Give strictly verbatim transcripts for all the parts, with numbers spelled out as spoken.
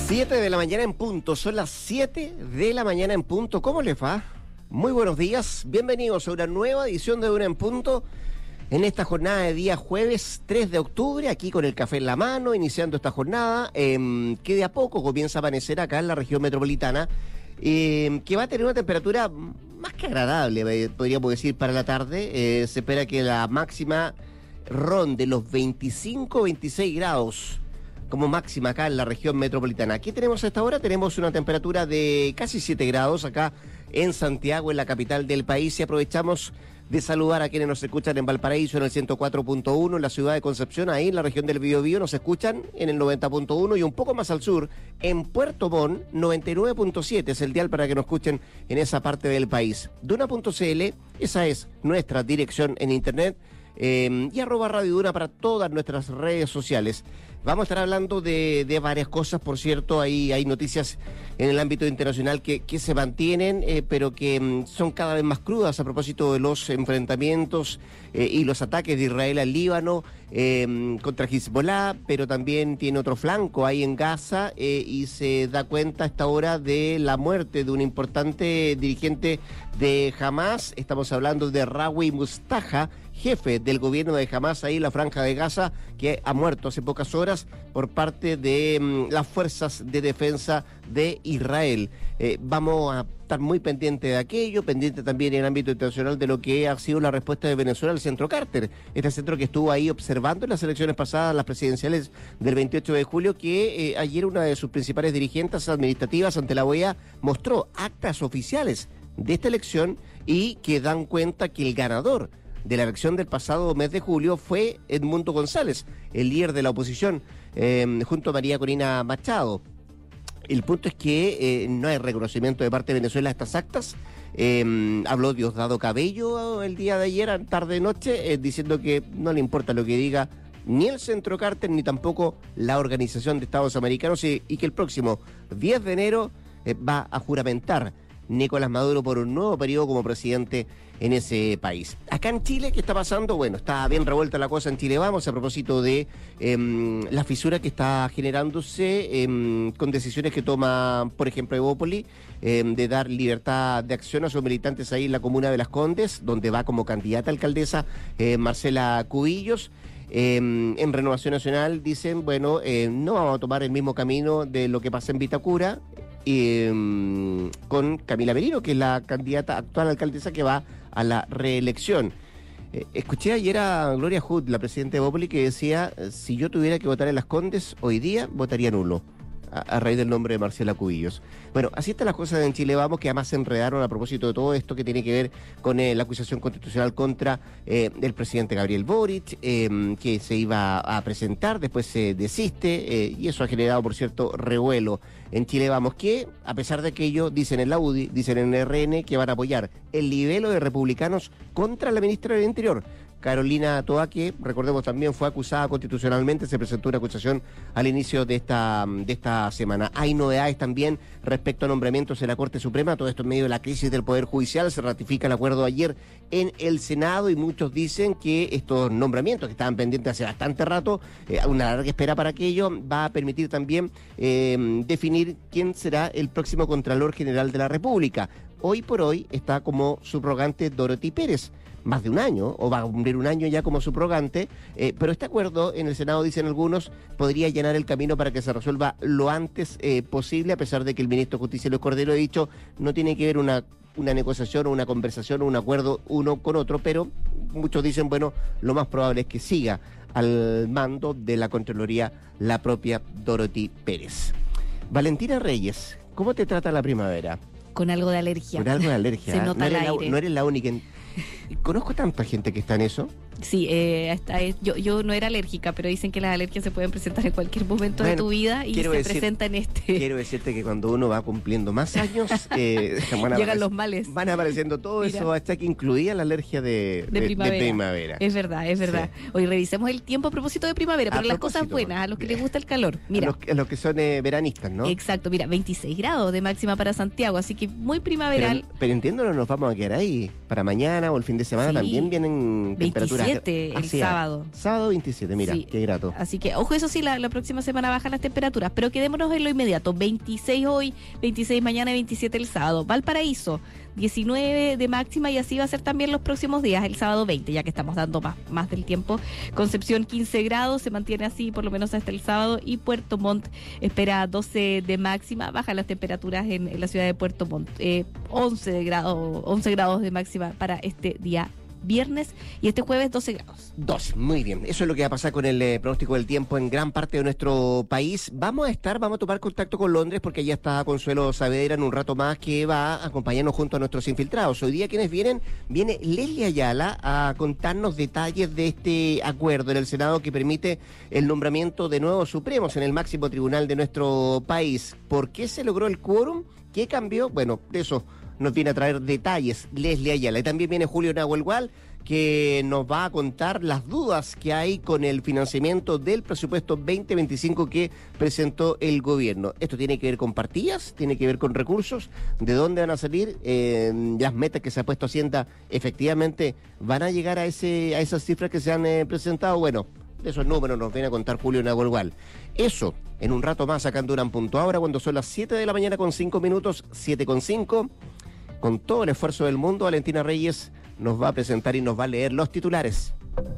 siete de la mañana en punto, son las siete de la mañana en punto. ¿Cómo les va? Muy buenos días, bienvenidos a una nueva edición de Una en Punto en esta jornada de día jueves tres de octubre, aquí con el café en la mano, iniciando esta jornada eh, que de a poco comienza a amanecer acá en la región metropolitana, eh, que va a tener una temperatura más que agradable, podríamos decir, para la tarde. Eh, se espera que la máxima ronde los veinticinco, veintiséis grados como máxima acá en la región metropolitana. Aquí tenemos a esta hora, tenemos una temperatura de casi siete grados acá en Santiago, en la capital del país, y aprovechamos de saludar a quienes nos escuchan en Valparaíso en el ciento cuatro punto uno, en la ciudad de Concepción, ahí en la región del Biobío nos escuchan en el noventa punto uno, y un poco más al sur, en Puerto Montt, noventa y nueve punto siete es el dial para que nos escuchen en esa parte del país. Duna punto c l, esa es nuestra dirección en internet, eh, y arroba Radio Duna para todas nuestras redes sociales. Vamos a estar hablando de, de varias cosas, por cierto, hay, hay noticias en el ámbito internacional que, que se mantienen, eh, pero que mm, son cada vez más crudas a propósito de los enfrentamientos eh, y los ataques de Israel al Líbano eh, contra Hezbollah, pero también tiene otro flanco ahí en Gaza eh, y se da cuenta a esta hora de la muerte de un importante dirigente de Hamas. Estamos hablando de Rawi Mustafa, jefe del gobierno de Hamas ahí en la Franja de Gaza, que ha muerto hace pocas horas por parte de um, las fuerzas de defensa de Israel. Eh, vamos a estar muy pendientes de aquello, pendiente también en el ámbito internacional de lo que ha sido la respuesta de Venezuela al Centro Carter, este centro que estuvo ahí observando en las elecciones pasadas, las presidenciales del veintiocho de julio, que eh, ayer una de sus principales dirigentes administrativas ante la O E A mostró actas oficiales de esta elección y que dan cuenta que el ganador de la elección del pasado mes de julio fue Edmundo González, el líder de la oposición, eh, junto a María Corina Machado. El punto es que eh, no hay reconocimiento de parte de Venezuela a estas actas. Eh, habló Diosdado Cabello el día de ayer, tarde-noche, eh, diciendo que no le importa lo que diga ni el Centro Carter ni tampoco la Organización de Estados Americanos, y, y que el próximo diez de enero eh, va a juramentar Nicolás Maduro por un nuevo periodo como presidente en ese país. Acá en Chile, ¿qué está pasando? Bueno, está bien revuelta la cosa en Chile Vamos a propósito de eh, la fisura que está generándose eh, con decisiones que toma, por ejemplo, Evópoli, eh, de dar libertad de acción a sus militantes ahí en la comuna de Las Condes, donde va como candidata a alcaldesa eh, Marcela Cubillos. Eh, en Renovación Nacional dicen, bueno, eh, no vamos a tomar el mismo camino de lo que pasa en Vitacura, eh, con Camila Merino, que es la candidata actual alcaldesa que va a la reelección. Eh, escuché ayer a Gloria Hood, la presidenta de Evópoli, que decía, si yo tuviera que votar en Las Condes, hoy día votaría nulo, a, a raíz del nombre de Marcela Cubillos. Bueno, así están las cosas en Chile Vamos, que además se enredaron a propósito de todo esto que tiene que ver con eh, la acusación constitucional contra eh, el presidente Gabriel Boric, eh, que se iba a presentar, después se desiste, eh, y eso ha generado, por cierto, revuelo en Chile Vamos, que a pesar de aquello, dicen en la U D I, dicen en el R N, que van a apoyar el libelo de republicanos contra la ministra del Interior, Carolina Toá, que recordemos también fue acusada constitucionalmente, se presentó una acusación al inicio de esta, de esta semana. Hay novedades también respecto a nombramientos en la Corte Suprema, todo esto en medio de la crisis del Poder Judicial. Se ratifica el acuerdo ayer en el Senado y muchos dicen que estos nombramientos que estaban pendientes hace bastante rato, eh, una larga espera para aquello, va a permitir también eh, definir quién será el próximo Contralor General de la República. Hoy por hoy está como subrogante Dorothy Pérez, más de un año, o va a cumplir un año ya como subrogante, eh, pero este acuerdo en el Senado, dicen algunos, podría allanar el camino para que se resuelva lo antes eh, posible, a pesar de que el ministro de Justicia, Luis Cordero, ha dicho, no tiene que ver una, una negociación o una conversación o un acuerdo uno con otro, pero muchos dicen, bueno, lo más probable es que siga al mando de la Contraloría la propia Dorothy Pérez. Valentina Reyes, ¿cómo te trata la primavera? Con algo de alergia. Con algo de alergia. Se nota no, eres el aire. La, no eres la única. En... Conozco tanta gente que está en eso. Sí, eh, hasta, eh, yo, yo no era alérgica, pero dicen que las alergias se pueden presentar en cualquier momento bueno, de tu vida y se decir, presentan en este. Quiero decirte que cuando uno va cumpliendo más años, eh, van llegan los males. Van apareciendo todo Mira. eso, hasta que incluía la alergia de, de, de, primavera. de primavera. Es verdad, es verdad. Sí. Hoy revisemos el tiempo a propósito de primavera, pero las cosas buenas, a los que les gusta el calor. Mira, a los, a los que son eh, veranistas, ¿no? Exacto, mira, veintiséis grados de máxima para Santiago, así que muy primaveral. Pero, pero entiendo, no nos vamos a quedar ahí. Para mañana o el fin de semana sí. también vienen temperaturas veintisiete el sábado. Sábado veintisiete, mira, sí. Qué grato. Así que, ojo, eso sí, la, la próxima semana bajan las temperaturas, pero quedémonos en lo inmediato. veintiséis hoy, veintiséis mañana y veintisiete el sábado. Valparaíso, diecinueve de máxima y así va a ser también los próximos días, el sábado veinte, ya que estamos dando más, más del tiempo. Concepción quince grados, se mantiene así por lo menos hasta el sábado, y Puerto Montt espera doce de máxima, bajan las temperaturas en, en la ciudad de Puerto Montt, eh, once, de grado, once grados de máxima para este día viernes, y este jueves doce grados. doce, muy bien. Eso es lo que va a pasar con el eh, pronóstico del tiempo en gran parte de nuestro país. Vamos a estar, vamos a tomar contacto con Londres porque ya está Consuelo Saavedra en un rato más, que va a acompañarnos junto a nuestros infiltrados. Hoy día, quienes vienen, viene Leslie Ayala a contarnos detalles de este acuerdo en el Senado que permite el nombramiento de nuevos supremos en el máximo tribunal de nuestro país. ¿Por qué se logró el quórum? ¿Qué cambió? Bueno, de eso nos viene a traer detalles Leslie Ayala. Y también viene Julio Nahuelgual, que nos va a contar las dudas que hay con el financiamiento del presupuesto veinte veinticinco que presentó el gobierno. Esto tiene que ver con partidas, tiene que ver con recursos, de dónde van a salir, eh, las metas que se ha puesto Hacienda, efectivamente van a llegar a ese a esas cifras que se han eh, presentado. Bueno, de esos números nos viene a contar Julio Nahuelgual. Eso, en un rato más, acá en Duna en Punto. Ahora, cuando son las siete de la mañana con cinco minutos, siete con cinco, con todo el esfuerzo del mundo, Valentina Reyes nos va a presentar y nos va a leer los titulares.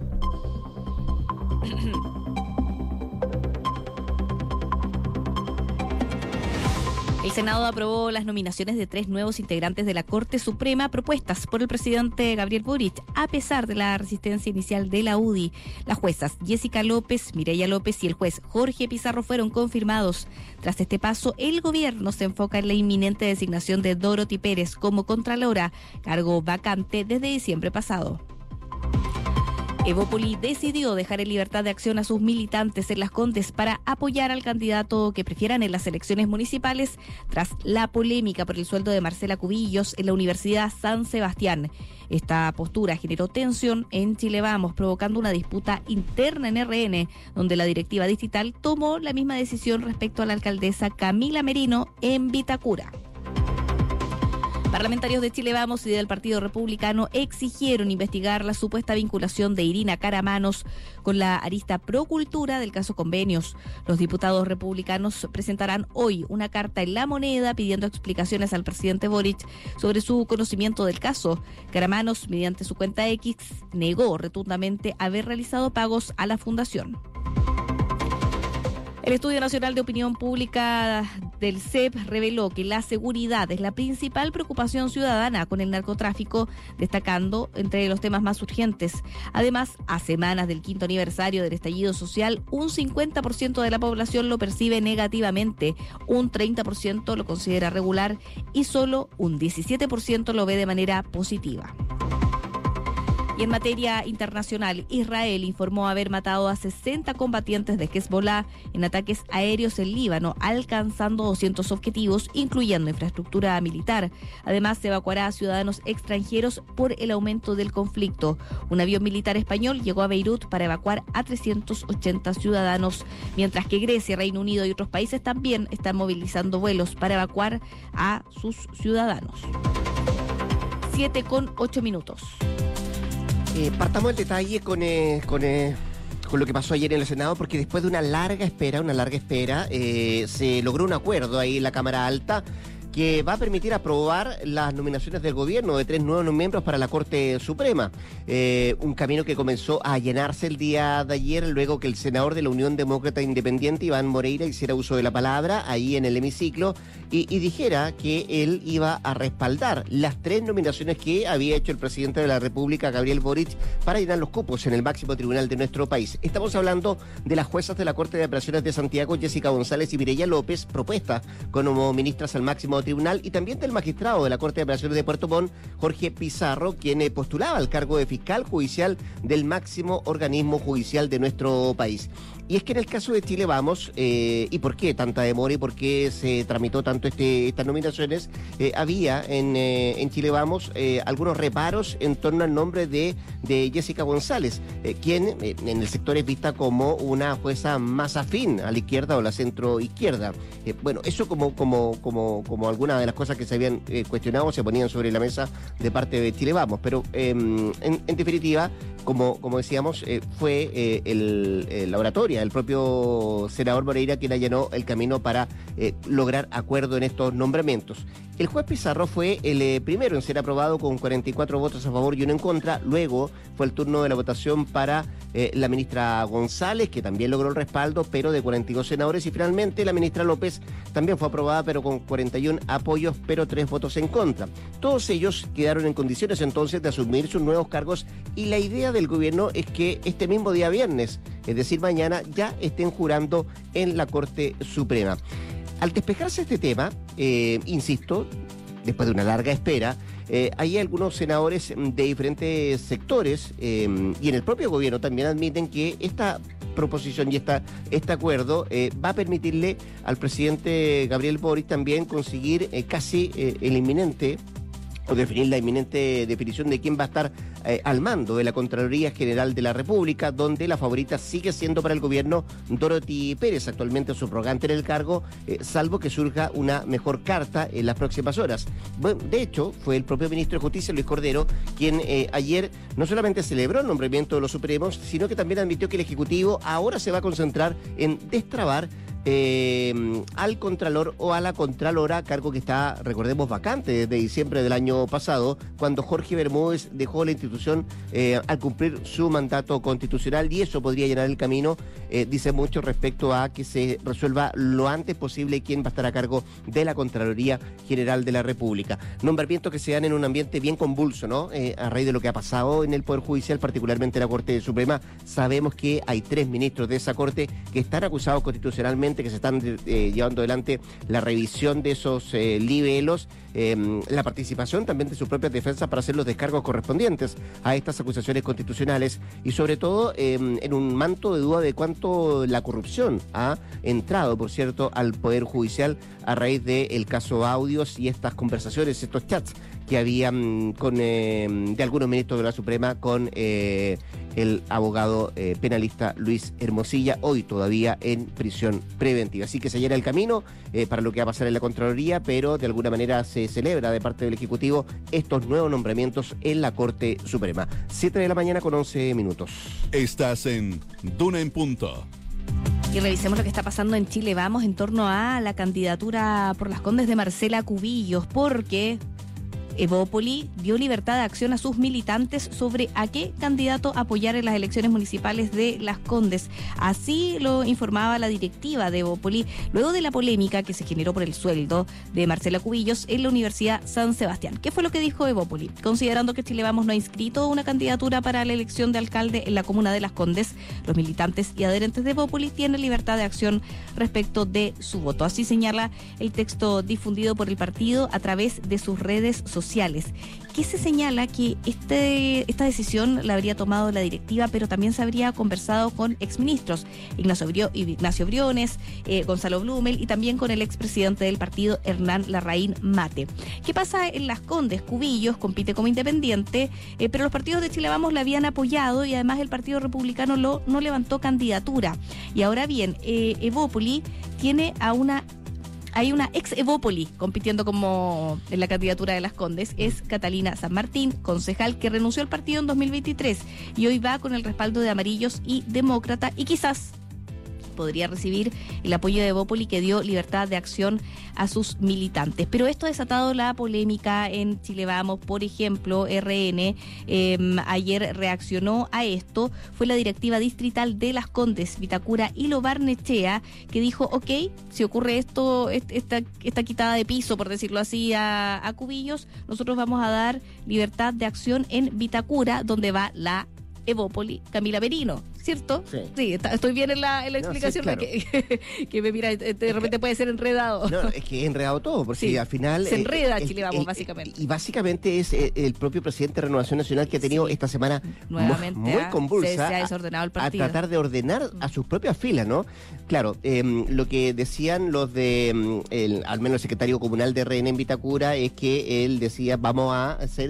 El Senado aprobó las nominaciones de tres nuevos integrantes de la Corte Suprema propuestas por el presidente Gabriel Boric, a pesar de la resistencia inicial de la U D I. Las juezas Jessica López, Mireya López y el juez Jorge Pizarro fueron confirmados. Tras este paso, el gobierno se enfoca en la inminente designación de Dorothy Pérez como contralora, cargo vacante desde diciembre pasado. Evópoli decidió dejar en libertad de acción a sus militantes en Las Condes para apoyar al candidato que prefieran en las elecciones municipales tras la polémica por el sueldo de Marcela Cubillos en la Universidad San Sebastián. Esta postura generó tensión en Chile Vamos, provocando una disputa interna en R N, donde la directiva distrital tomó la misma decisión respecto a la alcaldesa Camila Merino en Vitacura. Parlamentarios de Chile Vamos y del Partido Republicano exigieron investigar la supuesta vinculación de Irina Caramanos con la arista Procultura del caso Convenios. Los diputados republicanos presentarán hoy una carta en La Moneda pidiendo explicaciones al presidente Boric sobre su conocimiento del caso. Caramanos, mediante su cuenta X, negó rotundamente haber realizado pagos a la fundación. El Estudio Nacional de Opinión Pública del C E P reveló que la seguridad es la principal preocupación ciudadana con el narcotráfico, destacando entre los temas más urgentes. Además, a semanas del quinto aniversario del estallido social, un cincuenta por ciento de la población lo percibe negativamente, un treinta por ciento lo considera regular y solo un diecisiete por ciento lo ve de manera positiva. Y en materia internacional, Israel informó haber matado a sesenta combatientes de Hezbollah en ataques aéreos en Líbano, alcanzando doscientos objetivos, incluyendo infraestructura militar. Además, se evacuará a ciudadanos extranjeros por el aumento del conflicto. Un avión militar español llegó a Beirut para evacuar a trescientos ochenta ciudadanos, mientras que Grecia, Reino Unido y otros países también están movilizando vuelos para evacuar a sus ciudadanos. siete con ocho minutos. Eh, partamos el detalle con, eh, con, eh, con lo que pasó ayer en el Senado, porque después de una larga espera, una larga espera, eh, se logró un acuerdo ahí en la Cámara Alta que va a permitir aprobar las nominaciones del gobierno de tres nuevos miembros para la Corte Suprema. Eh, un camino que comenzó a llenarse el día de ayer, luego que el senador de la Unión Demócrata Independiente, Iván Moreira, hiciera uso de la palabra ahí en el hemiciclo y, y dijera que él iba a respaldar las tres nominaciones que había hecho el presidente de la República, Gabriel Boric, para llenar los cupos en el máximo tribunal de nuestro país. Estamos hablando de las juezas de la Corte de Apelaciones de Santiago, Jessica González y Mireya López, propuestas como ministras al máximo tribunal, y también del magistrado de la Corte de Apelaciones de Puerto Montt, Jorge Pizarro, quien eh, postulaba al cargo de fiscal judicial del máximo organismo judicial de nuestro país. Y es que en el caso de Chile Vamos, eh, ¿y por qué tanta demora y por qué se tramitó tanto este, estas nominaciones? Eh, había en, eh, en Chile Vamos eh, algunos reparos en torno al nombre de, de Jessica González, eh, quien eh, en el sector es vista como una jueza más afín a la izquierda o la centro-izquierda. Eh, bueno, eso como, como, como, como algunas de las cosas que se habían eh, cuestionado se ponían sobre la mesa de parte de Chile Vamos, pero eh, en, en definitiva como, como decíamos, eh, fue eh, el, el, la oratoria, el propio senador Moreira quien allanó el camino para eh, lograr acuerdo en estos nombramientos. El juez Pizarro fue el eh, primero en ser aprobado con cuarenta y cuatro votos a favor y uno en contra. Luego fue el turno de la votación para eh, la ministra González, que también logró el respaldo, pero de cuarenta y dos senadores. Y finalmente la ministra López también fue aprobada, pero con cuarenta y uno apoyos, pero tres votos en contra. Todos ellos quedaron en condiciones entonces de asumir sus nuevos cargos y la idea del gobierno es que este mismo día viernes, es decir, mañana, ya estén jurando en la Corte Suprema. Al despejarse este tema, eh, insisto, después de una larga espera, eh, hay algunos senadores de diferentes sectores eh, y en el propio gobierno también admiten que esta proposición y esta, este acuerdo eh, va a permitirle al presidente Gabriel Boric también conseguir eh, casi eh, el inminente o definir la inminente definición de quién va a estar eh, al mando de la Contraloría General de la República, donde la favorita sigue siendo para el gobierno Dorothy Pérez, actualmente subrogante en el cargo, eh, salvo que surja una mejor carta en las próximas horas. Bueno, de hecho, fue el propio ministro de Justicia, Luis Cordero, quien eh, ayer no solamente celebró el nombramiento de los Supremos, sino que también admitió que el Ejecutivo ahora se va a concentrar en destrabar Eh, al Contralor o a la Contralora, cargo que está, recordemos, vacante desde diciembre del año pasado, cuando Jorge Bermúdez dejó la institución eh, al cumplir su mandato constitucional, y eso podría llenar el camino, eh, dice mucho, respecto a que se resuelva lo antes posible quién va a estar a cargo de la Contraloría General de la República. Nombramientos que se dan en un ambiente bien convulso, ¿no? Eh, a raíz de lo que ha pasado en el Poder Judicial, particularmente en la Corte Suprema. Sabemos que hay tres ministros de esa Corte que están acusados constitucionalmente, que se están eh, llevando adelante la revisión de esos eh, libelos, eh, la participación también de sus propias defensas para hacer los descargos correspondientes a estas acusaciones constitucionales y sobre todo eh, en un manto de duda de cuánto la corrupción ha entrado, por cierto, al Poder Judicial a raíz del caso Audios y estas conversaciones, estos chats que habían con eh, de algunos ministros de la Suprema con eh, el abogado eh, penalista Luis Hermosilla, hoy todavía en prisión preventiva. Así que se llena el camino eh, para lo que va a pasar en la Contraloría, pero de alguna manera se celebra de parte del Ejecutivo estos nuevos nombramientos en la Corte Suprema. siete de la mañana con once minutos. Estás en Duna en Punto. Y revisemos lo que está pasando en Chile. Vamos en torno a la candidatura por Las Condes de Marcela Cubillos, porque Evópoli dio libertad de acción a sus militantes sobre a qué candidato apoyar en las elecciones municipales de Las Condes. Así lo informaba la directiva de Evópoli, luego de la polémica que se generó por el sueldo de Marcela Cubillos en la Universidad San Sebastián. ¿Qué fue lo que dijo Evópoli? Considerando que Chile Vamos no ha inscrito una candidatura para la elección de alcalde en la comuna de Las Condes, los militantes y adherentes de Evópoli tienen libertad de acción respecto de su voto. Así señala el texto difundido por el partido a través de sus redes sociales. sociales, que se señala que este, esta decisión la habría tomado la directiva, pero también se habría conversado con exministros, Ignacio, Brio, Ignacio Briones, eh, Gonzalo Blumel y también con el expresidente del partido, Hernán Larraín Mate. ¿Qué pasa en Las Condes? Cubillos compite como independiente, eh, pero los partidos de Chile Vamos la habían apoyado y además el Partido Republicano lo, no levantó candidatura. Y ahora bien, eh, Evópoli tiene a una Hay una ex Evópoli compitiendo como en la candidatura de Las Condes, es Catalina San Martín, concejal que renunció al partido en dos mil veintitrés y hoy va con el respaldo de Amarillos y Demócrata y quizás podría recibir el apoyo de Evópoli, que dio libertad de acción a sus militantes. Pero esto ha desatado la polémica en Chile Vamos. Por ejemplo, R N eh, ayer reaccionó a esto. Fue la directiva distrital de Las Condes, Vitacura y Lo Barnechea, que dijo, ok, si ocurre esto, esta, esta quitada de piso, por decirlo así, a, a Cubillos, nosotros vamos a dar libertad de acción en Vitacura, donde va la Evópoli, Camila Merino, ¿cierto? Sí, sí está, estoy bien en la, en la explicación, no, sí, claro. que, que me mira, de repente puede ser enredado. No, es que es enredado todo, porque sí, al final se enreda eh, Chile Vamos, el, básicamente. Y básicamente es el propio presidente de Renovación Nacional que ha tenido sí. esta semana nuevamente muy, muy convulsa se, se ha desordenado el partido. A, a tratar de ordenar a sus propias filas, ¿no? Claro, eh, lo que decían los de, el, al menos el secretario comunal de R N en Vitacura, es que él decía, vamos a hacer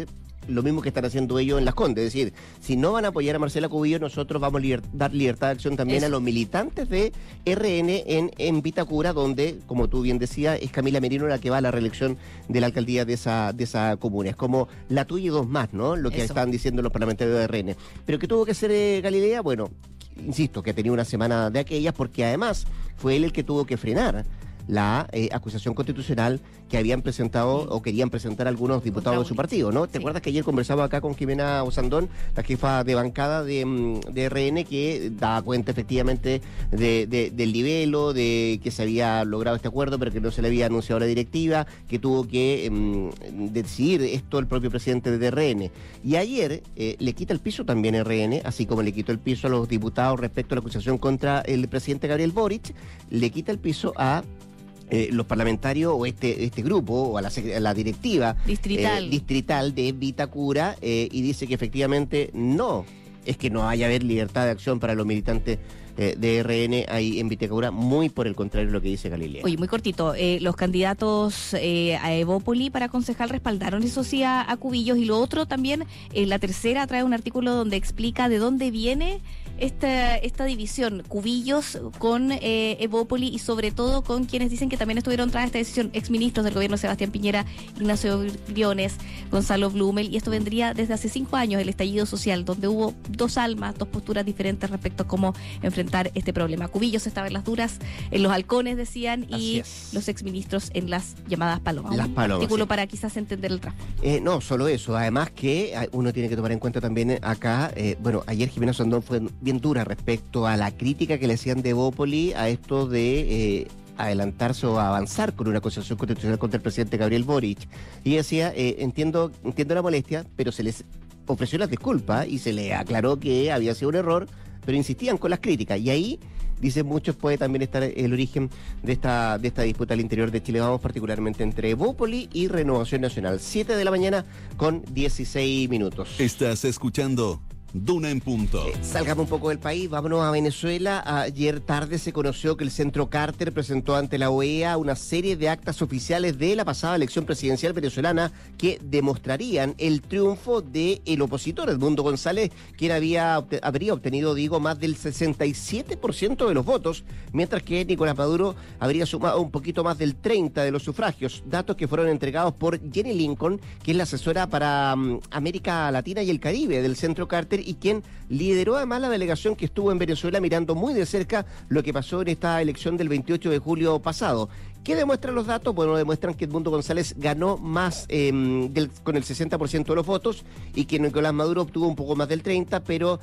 lo mismo que están haciendo ellos en Las Condes. Es decir, si no van a apoyar a Marcela Cubillos, nosotros vamos a liber- dar libertad de acción también Eso. a los militantes de R N en, en Vitacura, donde, como tú bien decías, es Camila Merino la que va a la reelección de la alcaldía de esa, de esa comuna. Es como la tuya y dos más, ¿no? Lo que Eso. están diciendo los parlamentarios de R N. Pero ¿qué tuvo que hacer eh, Galilea? Bueno, insisto, que ha tenido una semana de aquellas, porque además fue él el que tuvo que frenar la eh, acusación constitucional que habían presentado sí. o querían presentar algunos diputados de su partido, ¿no? ¿Te sí. acuerdas que ayer conversaba acá con Jimena Osandón, la jefa de bancada de, de R N, que daba cuenta efectivamente de, de, del libelo, de que se había logrado este acuerdo, pero que no se le había anunciado la directiva, que tuvo que um, decidir esto el propio presidente de R N. Y ayer eh, le quita el piso también R N, así como le quitó el piso a los diputados respecto a la acusación contra el presidente Gabriel Boric, le quita el piso a Eh, los parlamentarios o este este grupo o a la, a la directiva distrital, eh, distrital de Vitacura eh, y dice que efectivamente no, es que no vaya a haber libertad de acción para los militantes eh, de R N ahí en Vitacura, muy por el contrario de lo que dice Galilea. Oye, muy cortito, eh, los candidatos eh, a Evópoli para concejal respaldaron eso sí a, a Cubillos, y lo otro también, eh, la tercera trae un artículo donde explica de dónde viene esta esta división, Cubillos con eh, Evópoli, y sobre todo con quienes dicen que también estuvieron tras esta decisión, exministros del gobierno Sebastián Piñera, Ignacio Briones, Gonzalo Blumel, y esto vendría desde hace cinco años, el estallido social, donde hubo dos almas, dos posturas diferentes respecto a cómo enfrentar este problema. Cubillos estaba en las duras, en los halcones decían, y es. los exministros en las llamadas palomas. Las palomas. Un artículo sí. para quizás entender el trasfondo. Eh, no, solo eso, además que uno tiene que tomar en cuenta también acá, eh, bueno, ayer Jimena Sandón fue bien dura respecto a la crítica que le hacían de Evópoli a esto de eh, adelantarse o avanzar con una acusación constitucional contra el presidente Gabriel Boric. Y decía, eh, entiendo, entiendo la molestia, pero se les ofreció las disculpas y se le aclaró que había sido un error, pero insistían con las críticas. Y ahí, dicen muchos, puede también estar el origen de esta, de esta disputa al interior de Chile Vamos, particularmente entre Evópoli y Renovación Nacional. siete de la mañana con dieciséis minutos. Estás escuchando Duna en Punto. Eh, salgamos un poco del país, vámonos a Venezuela. Ayer tarde se conoció que el Centro Carter presentó ante la O E A una serie de actas oficiales de la pasada elección presidencial venezolana que demostrarían el triunfo del opositor Edmundo González, quien había, habría obtenido, digo, más del sesenta y siete por ciento de los votos, mientras que Nicolás Maduro habría sumado un poquito más del treinta por ciento de los sufragios, datos que fueron entregados por Jenny Lincoln, que es la asesora para um, América Latina y el Caribe del Centro Carter, y quien lideró además la delegación que estuvo en Venezuela mirando muy de cerca lo que pasó en esta elección del veintiocho de julio pasado. ¿Qué demuestran los datos? Bueno, demuestran que Edmundo González ganó más eh, del, con el sesenta por ciento de los votos, y que Nicolás Maduro obtuvo un poco más del treinta por ciento, pero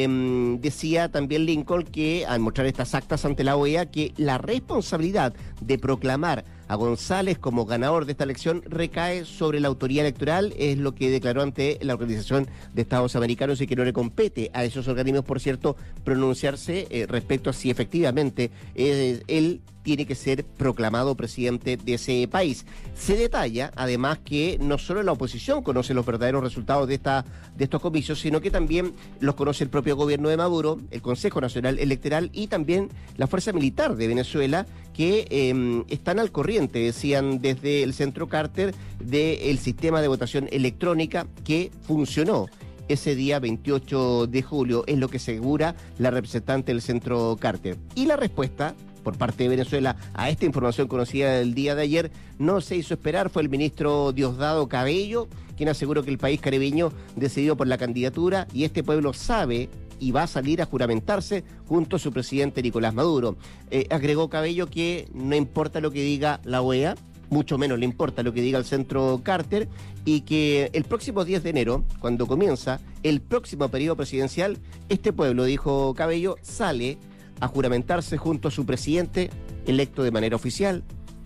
eh, decía también Lincoln que al mostrar estas actas ante la O E A, que la responsabilidad de proclamar a González como ganador de esta elección recae sobre la autoría electoral, es lo que declaró ante la Organización de Estados Americanos, y que no le compete a esos organismos, por cierto, pronunciarse eh, respecto a si efectivamente eh, él tiene que ser proclamado presidente de ese país. Se detalla, además, que no solo la oposición conoce los verdaderos resultados de, esta, de estos comicios, sino que también los conoce el propio gobierno de Maduro, el Consejo Nacional Electoral y también la Fuerza Militar de Venezuela, que eh, están al corriente, decían desde el Centro Carter, del sistema de votación electrónica que funcionó ese día veintiocho de julio, es lo que asegura la representante del Centro Carter. Y la respuesta por parte de Venezuela a esta información conocida del día de ayer no se hizo esperar. Fue el ministro Diosdado Cabello quien aseguró que el país caribeño decidió por la candidatura, y este pueblo sabe y va a salir a juramentarse junto a su presidente Nicolás Maduro. Eh, agregó Cabello que no importa lo que diga la O E A, mucho menos le importa lo que diga el Centro Carter, y que el próximo diez de enero, cuando comienza el próximo periodo presidencial, este pueblo, dijo Cabello, sale a juramentarse junto a su presidente, electo de manera oficial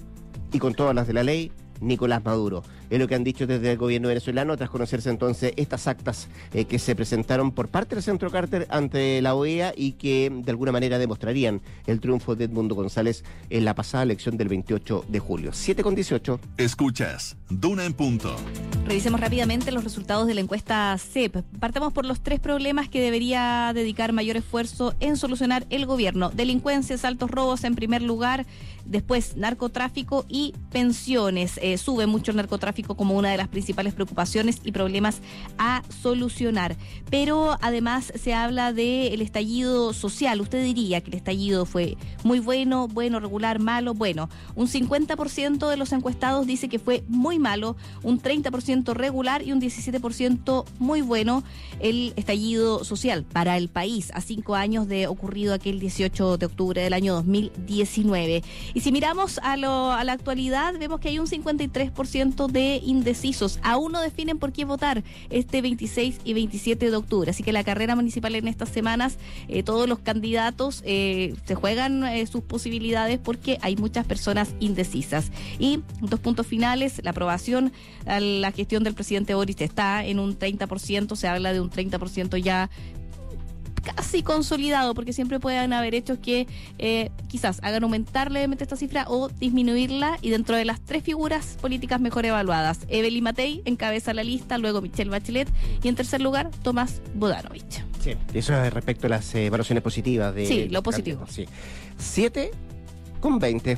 y con todas las de la ley, Nicolás Maduro. Es lo que han dicho desde el gobierno venezolano tras conocerse entonces estas actas eh, que se presentaron por parte del Centro Carter ante la O E A, y que de alguna manera demostrarían el triunfo de Edmundo González en la pasada elección del veintiocho de julio. siete con dieciocho. Escuchas Duna en Punto. Revisemos rápidamente los resultados de la encuesta C E P. Partamos por los tres problemas que debería dedicar mayor esfuerzo en solucionar el gobierno. Delincuencia, altos robos en primer lugar, después narcotráfico y pensiones. Eh, sube mucho el narcotráfico narcotráfico como una de las principales preocupaciones y problemas a solucionar. Pero además se habla del estallido social. ¿Usted diría que el estallido fue muy bueno, bueno, regular, malo? Bueno, un cincuenta por ciento de los encuestados dice que fue muy malo, un treinta por ciento regular y un diecisiete por ciento muy bueno el estallido social para el país a cinco años de ocurrido aquel dieciocho de octubre del año dos mil diecinueve. Y si miramos a, lo, a la actualidad, vemos que hay un cincuenta y tres por ciento de indecisos. Aún no definen por qué votar este veintiséis y veintisiete de octubre. Así que la carrera municipal en estas semanas, eh, todos los candidatos eh, se juegan eh, sus posibilidades porque hay muchas personas indecisas. Y dos puntos finales, la aprobación a la gestión del presidente Boric está en un treinta por ciento, se habla de un treinta por ciento ya casi consolidado, porque siempre pueden haber hechos que eh, quizás hagan aumentar levemente esta cifra o disminuirla, y dentro de las tres figuras políticas mejor evaluadas, Evelyn Matei encabeza la lista, luego Michelle Bachelet y en tercer lugar Tomás Bodanovich. Sí, eso es respecto a las eh, evaluaciones positivas. De sí, lo positivo. Sí. siete con veinte.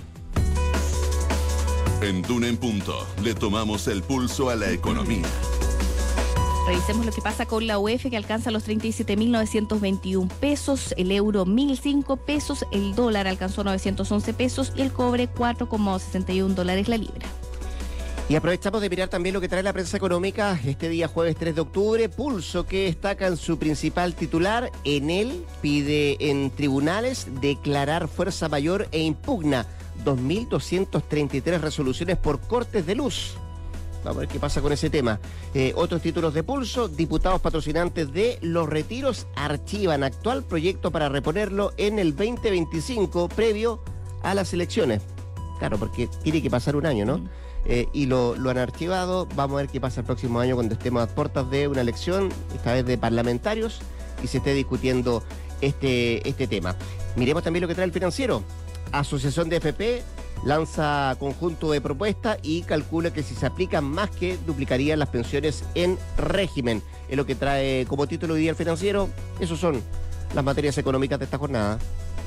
En Duna en Punto le tomamos el pulso a la economía. Revisemos lo que pasa con la U E F, que alcanza los treinta y siete mil novecientos veintiún pesos, el euro mil cinco pesos, el dólar alcanzó novecientos once pesos y el cobre cuatro coma sesenta y uno dólares la libra. Y aprovechamos de mirar también lo que trae la prensa económica este día jueves tres de octubre. Pulso, que destaca en su principal titular, en él pide en tribunales declarar fuerza mayor e impugna dos mil doscientas treinta y tres resoluciones por cortes de luz. Vamos a ver qué pasa con ese tema. Eh, otros títulos de Pulso: diputados patrocinantes de los retiros archivan actual proyecto para reponerlo en el veinte veinticinco previo a las elecciones. Claro, porque tiene que pasar un año, ¿no? Eh, y lo, lo han archivado. Vamos a ver qué pasa el próximo año cuando estemos a puertas de una elección, esta vez de parlamentarios, y se esté discutiendo este, este tema. Miremos también lo que trae el Financiero. Asociación de F P lanza conjunto de propuestas y calcula que si se aplican más que duplicarían las pensiones en régimen. Es lo que trae como título hoy día el Financiero. Esos son las materias económicas de esta jornada.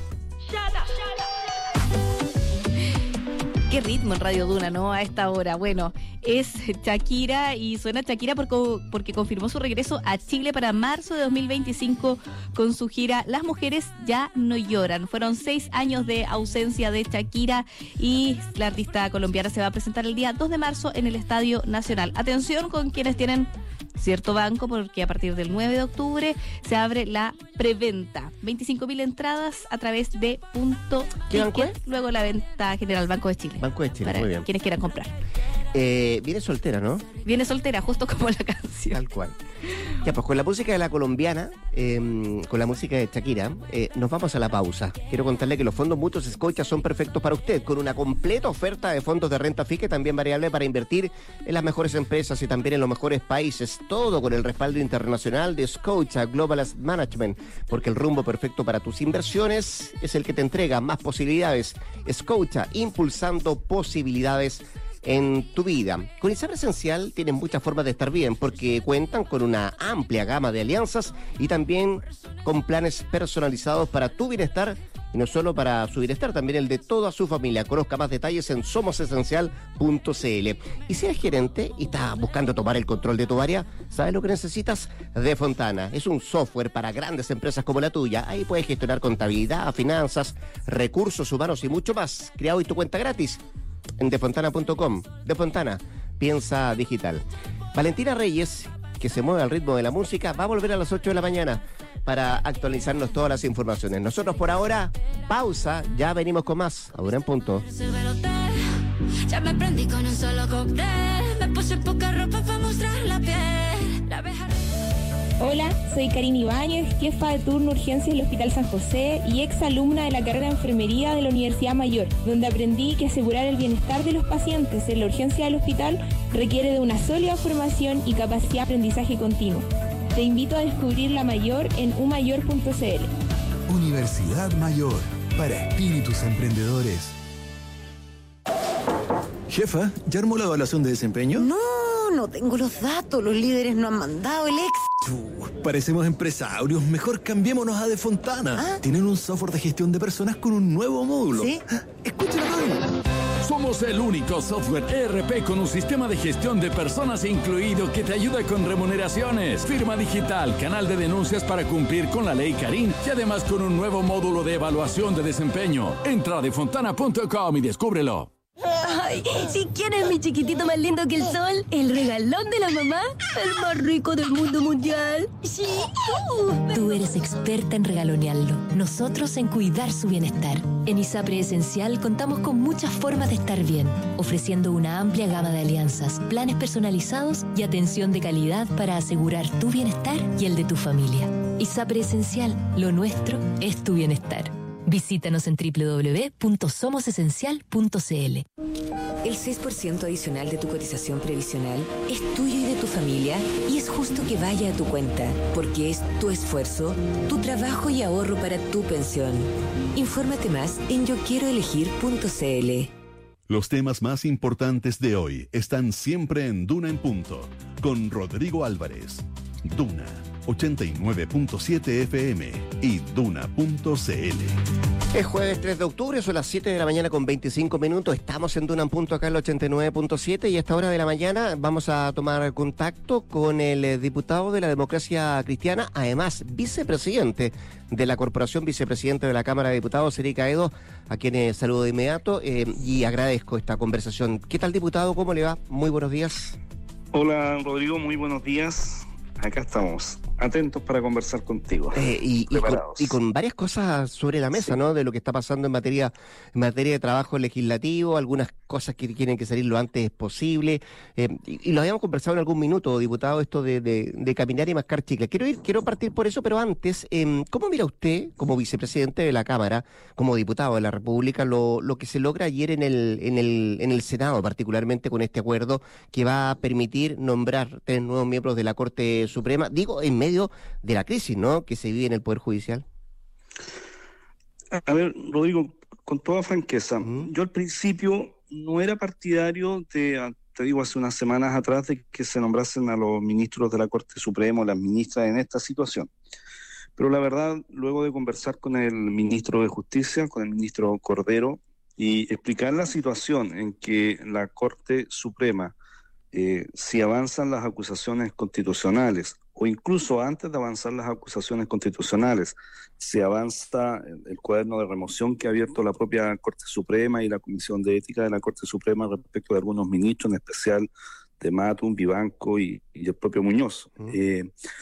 Qué ritmo en Radio Duna, ¿no? A esta hora. Bueno, es Shakira y suena Shakira porque, porque confirmó su regreso a Chile para marzo de dos mil veinticinco con su gira Las Mujeres Ya No Lloran. Fueron seis años de ausencia de Shakira y la artista colombiana se va a presentar el día dos de marzo en el Estadio Nacional. Atención con quienes tienen cierto banco, porque a partir del nueve de octubre se abre la preventa. veinticinco mil entradas a través de Punto ¿Qué banco es? Luego la venta general Banco de Chile. Banco de Chile, para muy bien. quienes quieran comprar. Eh, viene soltera, ¿no? Viene soltera, justo como la canción. Tal cual. Ya, pues con la música de la colombiana, eh, con la música de Shakira, eh, nos vamos a la pausa. Quiero contarle que los fondos mutuos Scotia son perfectos para usted, con una completa oferta de fondos de renta fija y también variable para invertir en las mejores empresas y también en los mejores países. Todo con el respaldo internacional de Scotia Global Asset Management, porque el rumbo perfecto para tus inversiones es el que te entrega más posibilidades. Scotia, impulsando posibilidades en tu vida. Con ISAPRE Esencial tienes muchas formas de estar bien, porque cuentan con una amplia gama de alianzas y también con planes personalizados para tu bienestar, y no solo para su bienestar, también el de toda su familia. Conozca más detalles en somos esencial punto c l. Y si eres gerente y estás buscando tomar el control de tu área, ¿sabes lo que necesitas? De Fontana. Es un software para grandes empresas como la tuya. Ahí puedes gestionar contabilidad, finanzas, recursos humanos y mucho más. Crea hoy tu cuenta gratis en defontana punto com. De Fontana, piensa digital. Valentina Reyes, que se mueve al ritmo de la música, va a volver a las ocho de la mañana para actualizarnos todas las informaciones. Nosotros por ahora, pausa, ya venimos con más. Ahora en punto. Ya me prendí con un solo cóctel. Me puse poca ropa para mostrar la piel. La abeja... Hola, soy Karina Ibáñez, jefa de turno urgencia del Hospital San José y ex alumna de la carrera de enfermería de la Universidad Mayor, donde aprendí que asegurar el bienestar de los pacientes en la urgencia del hospital requiere de una sólida formación y capacidad de aprendizaje continuo. Te invito a descubrir la Mayor en u mayor punto c l. Universidad Mayor, para espíritus emprendedores. Jefa, ¿ya armó la evaluación de desempeño? No, no tengo los datos. Los líderes no han mandado el ex. Uf, parecemos empresarios. Mejor cambiémonos a De Fontana. ¿Ah? Tienen un software de gestión de personas con un nuevo módulo. ¿Sí? Escuchen a Tony. Somos Somos el único software E R P con un sistema de gestión de personas incluido que te ayuda con remuneraciones, firma digital, canal de denuncias para cumplir con la ley Karin y además con un nuevo módulo de evaluación de desempeño. Entra a defontana punto com y descúbrelo. Ay, si quieres mi chiquitito más lindo que el sol, el regalón de la mamá, el más rico del mundo mundial. Sí, tú. Tú eres experta en regalonearlo, nosotros en cuidar su bienestar. En ISAPRE Esencial contamos con muchas formas de estar bien, ofreciendo una amplia gama de alianzas, planes personalizados y atención de calidad para asegurar tu bienestar y el de tu familia. ISAPRE Esencial, lo nuestro es tu bienestar. Visítanos en doble u doble u doble u punto somos esencial punto c l. El seis por ciento adicional de tu cotización previsional es tuyo y de tu familia y es justo que vaya a tu cuenta, porque es tu esfuerzo, tu trabajo y ahorro para tu pensión. Infórmate más en yo quiero elegir punto c l. Los temas más importantes de hoy están siempre en Duna en Punto, con Rodrigo Álvarez. Duna ochenta y nueve punto siete F M y Duna punto c l. Es jueves tres de octubre, son las siete de la mañana con veinticinco minutos. Estamos en Duna en Punto acá en el ochenta y nueve punto siete y a esta hora de la mañana vamos a tomar contacto con el diputado de la Democracia Cristiana, además vicepresidente de la Corporación, vicepresidente de la Cámara de Diputados, Eric Aedo, a quien saludo de inmediato eh, y agradezco esta conversación. ¿Qué tal, diputado? ¿Cómo le va? Muy buenos días. Hola, Rodrigo, muy buenos días. Acá estamos, atentos para conversar contigo. Eh, y, y, con, y con varias cosas sobre la mesa, sí, ¿no? De lo que está pasando en materia en materia de trabajo legislativo, algunas cosas que tienen que salir lo antes posible. Eh, y, y lo habíamos conversado en algún minuto, diputado, esto de, de, de caminar y mascar chicle. Quiero ir, quiero partir por eso, pero antes, eh, ¿cómo mira usted, como vicepresidente de la Cámara, como diputado de la República, lo, lo que se logra ayer en el, en el, en el Senado, particularmente con este acuerdo que va a permitir nombrar tres nuevos miembros de la Corte Suprema, digo, en medio de la crisis, ¿no?, que se vive en el Poder Judicial? A ver, Rodrigo, con toda franqueza, uh-huh. yo al principio no era partidario de, te digo, hace unas semanas atrás, de que se nombrasen a los ministros de la Corte Suprema o las ministras en esta situación. Pero la verdad, luego de conversar con el ministro de Justicia, con el ministro Cordero, y explicar la situación en que la Corte Suprema, Eh, si avanzan las acusaciones constitucionales o incluso antes de avanzar las acusaciones constitucionales, si avanza el, el cuaderno de remoción que ha abierto la propia Corte Suprema y la Comisión de Ética de la Corte Suprema respecto de algunos ministros, en especial de Matum, Vivanco y, y el propio Muñoz. Uh-huh. Eh,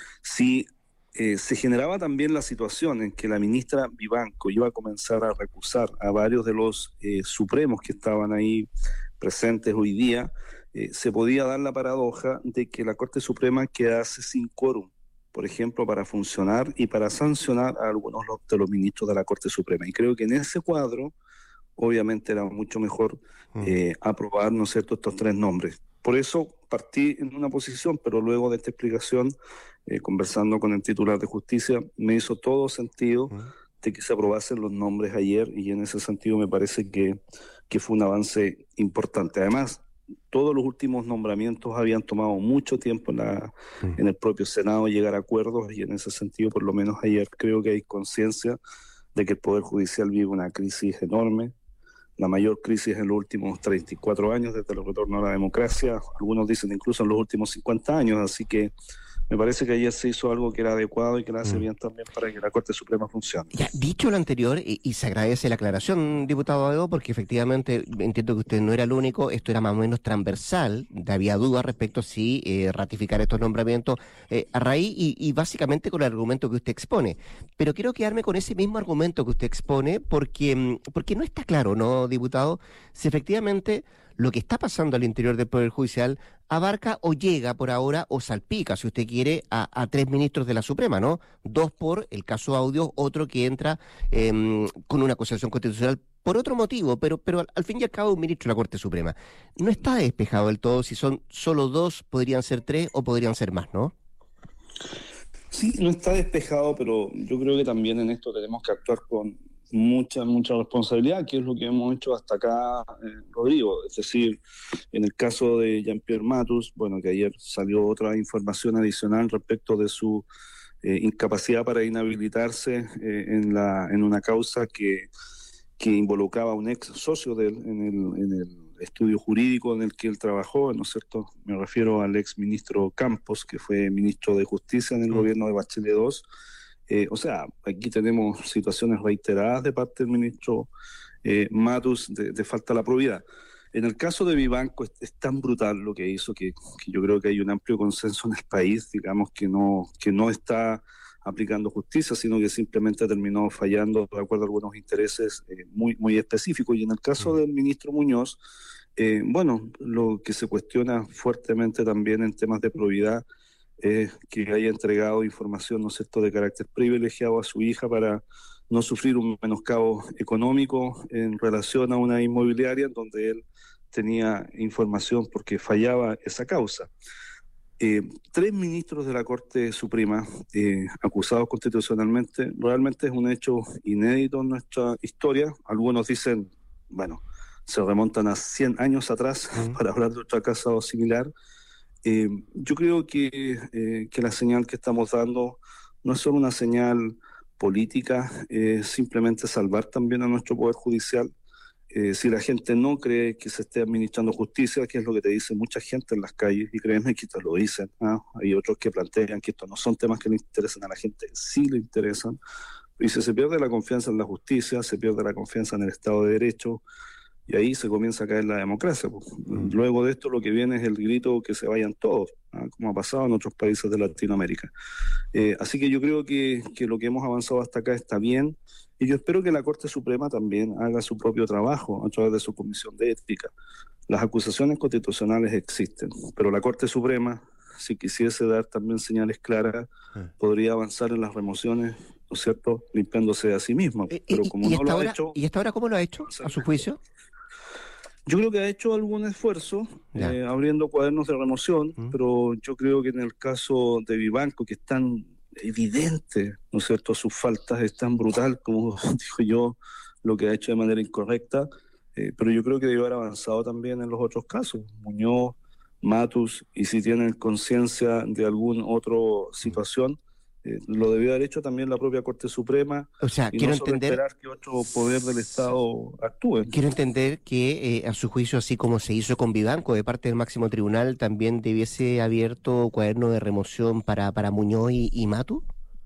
si eh, se generaba también la situación en que la ministra Vivanco iba a comenzar a recusar a varios de los eh, supremos que estaban ahí presentes hoy día, Eh, se podía dar la paradoja de que la Corte Suprema quedase sin quórum, por ejemplo, para funcionar y para sancionar a algunos de los ministros de la Corte Suprema. Y creo que en ese cuadro, obviamente, era mucho mejor eh, aprobar, ¿no es cierto?, estos tres nombres. Por eso partí en una posición, pero luego de esta explicación, eh, conversando con el titular de Justicia, me hizo todo sentido de que se aprobasen los nombres ayer, y en ese sentido me parece que, que fue un avance importante. Además, todos los últimos nombramientos habían tomado mucho tiempo en, la, sí. en el propio Senado llegar a acuerdos, y en ese sentido, por lo menos ayer, creo que hay conciencia de que el Poder Judicial vive una crisis enorme, la mayor crisis en los últimos treinta y cuatro años desde el retorno a la democracia, algunos dicen incluso en los últimos cincuenta años, así que me parece que ayer se hizo algo que era adecuado y que le hace mm. bien también para que la Corte Suprema funcione. Ya, dicho lo anterior, y, y se agradece la aclaración, diputado Aedo, porque efectivamente entiendo que usted no era el único, esto era más o menos transversal, había dudas respecto a si eh, ratificar estos nombramientos eh, a raíz y, y básicamente con el argumento que usted expone. Pero quiero quedarme con ese mismo argumento que usted expone porque, porque no está claro, ¿no, diputado?, si efectivamente lo que está pasando al interior del Poder Judicial abarca o llega por ahora o salpica, si usted quiere, a, a tres ministros de la Suprema, ¿no? Dos por el caso Audio, otro que entra eh, con una acusación constitucional por otro motivo, pero, pero al, al fin y al cabo un ministro de la Corte Suprema. No está despejado del todo si son solo dos, podrían ser tres o podrían ser más, ¿no? Sí, no está despejado, pero yo creo que también en esto tenemos que actuar con mucha, mucha responsabilidad, que es lo que hemos hecho hasta acá, eh, Rodrigo. Es decir, en el caso de Jean-Pierre Matus, bueno, que ayer salió otra información adicional respecto de su eh, incapacidad para inhabilitarse eh, en, la, en una causa que, que involucraba a un ex socio de él en el, en el estudio jurídico en el que él trabajó, ¿no es cierto? Me refiero al ex ministro Campos, que fue ministro de Justicia en el mm. gobierno de Bachelet dos. Eh, o sea, aquí tenemos situaciones reiteradas de parte del ministro eh, Matus de, de falta de la probidad. En el caso de Vivanco es, es tan brutal lo que hizo que, que yo creo que hay un amplio consenso en el país, digamos, que no, que no está aplicando justicia, sino que simplemente terminó fallando de acuerdo a algunos intereses eh, muy, muy específicos. Y en el caso del ministro Muñoz, eh, bueno, lo que se cuestiona fuertemente también en temas de probidad es que haya entregado información, ¿no es cierto?, de carácter privilegiado a su hija para no sufrir un menoscabo económico en relación a una inmobiliaria en donde él tenía información porque fallaba esa causa. Eh, tres ministros de la Corte Suprema eh, acusados constitucionalmente, realmente es un hecho inédito en nuestra historia. Algunos dicen, bueno, se remontan a cien años atrás uh-huh. para hablar de otra caso similar. Eh, yo creo que, eh, que la señal que estamos dando no es solo una señal política, es eh, simplemente salvar también a nuestro Poder Judicial. Eh, si la gente no cree que se esté administrando justicia, que es lo que te dice mucha gente en las calles, y créeme que te lo dicen, ¿ah? Hay otros que plantean que estos no son temas que le interesan a la gente, sí le interesan, y si se pierde la confianza en la justicia, se pierde la confianza en el Estado de Derecho, y ahí se comienza a caer la democracia. Pues. Mm. Luego de esto lo que viene es el grito que se vayan todos, ¿ah? Como ha pasado en otros países de Latinoamérica. Eh, así que yo creo que, que lo que hemos avanzado hasta acá está bien, y yo espero que la Corte Suprema también haga su propio trabajo a través de su Comisión de Ética. Las acusaciones constitucionales existen, pero la Corte Suprema, si quisiese dar también señales claras, sí. podría avanzar en las remociones, ¿no es cierto?, limpiándose a sí misma. Pero ¿Y, como y no lo ahora, ha hecho... ¿Y hasta ahora cómo lo ha hecho, a su juicio? Yo creo que ha hecho algún esfuerzo eh, abriendo cuadernos de remoción, ¿Mm? pero yo creo que en el caso de Vivanco, que es tan evidente, ¿no es cierto?, sus faltas, es tan brutal, como dijo yo, lo que ha hecho de manera incorrecta, eh, pero yo creo que debe haber avanzado también en los otros casos, Muñoz, Matus, y si tienen conciencia de alguna otra situación, eh, lo debió haber hecho también la propia Corte Suprema. O sea, y quiero no solo entender esperar que otro poder del Estado actúe. Quiero entender que eh, a su juicio, así como se hizo con Vivanco de parte del máximo tribunal, también debiese abierto cuaderno de remoción para, para Muñoz y, y Matus.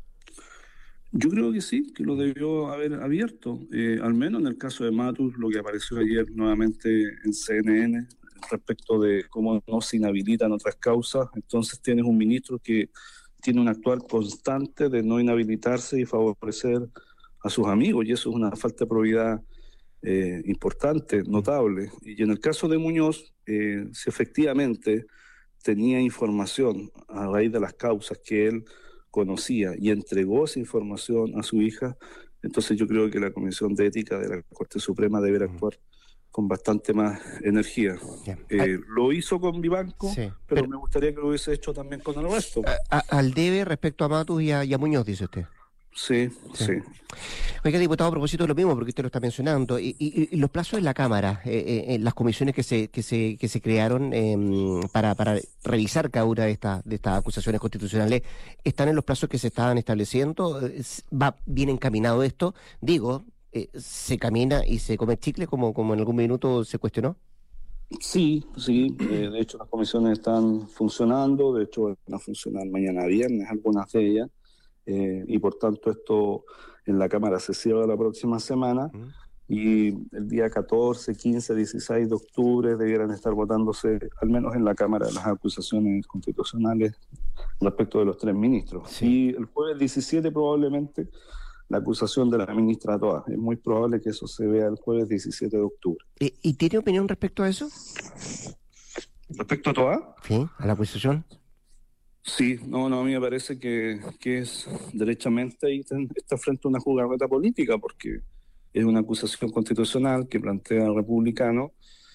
Yo creo que sí, que lo debió haber abierto, eh, al menos en el caso de Matus, lo que apareció ayer nuevamente en C N N respecto de cómo no se inhabilitan otras causas. Entonces tienes un ministro que tiene un actuar constante de no inhabilitarse y favorecer a sus amigos, y eso es una falta de probidad eh, importante, notable. Y en el caso de Muñoz, eh, si efectivamente tenía información a raíz de las causas que él conocía y entregó esa información a su hija, entonces yo creo que la Comisión de Ética de la Corte Suprema deberá actuar con bastante más energía. Eh, lo hizo con Vivanco, sí, pero, pero me gustaría que lo hubiese hecho también con el resto. A, a, al debe respecto a Matus y a, y a Muñoz, dice usted. Sí, sí, sí. Oiga, diputado, a propósito de lo mismo, porque usted lo está mencionando, y, y, y los plazos en la Cámara, eh, eh, las comisiones que se que se que se crearon eh, para para revisar cada una de estas de estas acusaciones constitucionales, ¿están en los plazos que se estaban estableciendo? ¿Va bien encaminado esto? Digo, eh, ¿se camina y se come chicle como, como en algún minuto se cuestionó? Sí, sí, eh, de hecho las comisiones están funcionando, de hecho van a funcionar mañana viernes algunas de ellas. Eh, y por tanto esto en la Cámara se cierra la próxima semana uh-huh. y el día catorce, quince, dieciséis de octubre debieran estar votándose al menos en la Cámara las acusaciones constitucionales respecto de los tres ministros. Sí. Y el jueves diecisiete probablemente la acusación de la ministra Toa. Es muy probable que eso se vea el jueves diecisiete de octubre. ¿Y, y tiene opinión respecto a eso? ¿Respecto a Toa? Sí, a la acusación. Sí, no, no, a mí me parece que, que es derechamente y está frente a una jugarreta política, porque es una acusación constitucional que plantea el republicano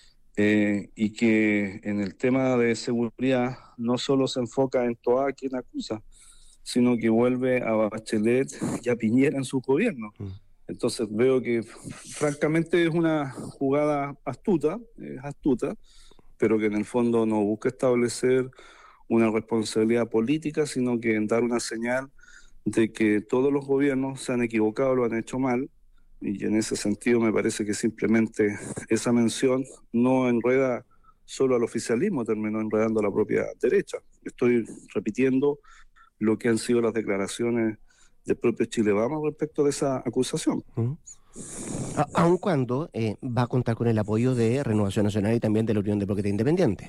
eh, y que en el tema de seguridad no solo se enfoca en Toa quien acusa, sino que vuelve a Bachelet y a Piñera en su gobierno. Entonces veo que francamente es una jugada astuta, es astuta, pero que en el fondo no busca establecer una responsabilidad política, sino que en dar una señal de que todos los gobiernos se han equivocado, lo han hecho mal, y en ese sentido me parece que simplemente esa mención no enreda solo al oficialismo, terminó enredando a la propia derecha. Estoy repitiendo lo que han sido las declaraciones del propio Chile Vamos respecto de esa acusación. Uh-huh. A- aun cuando eh, va a contar con el apoyo de Renovación Nacional y también de la Unión Demócrata Independiente.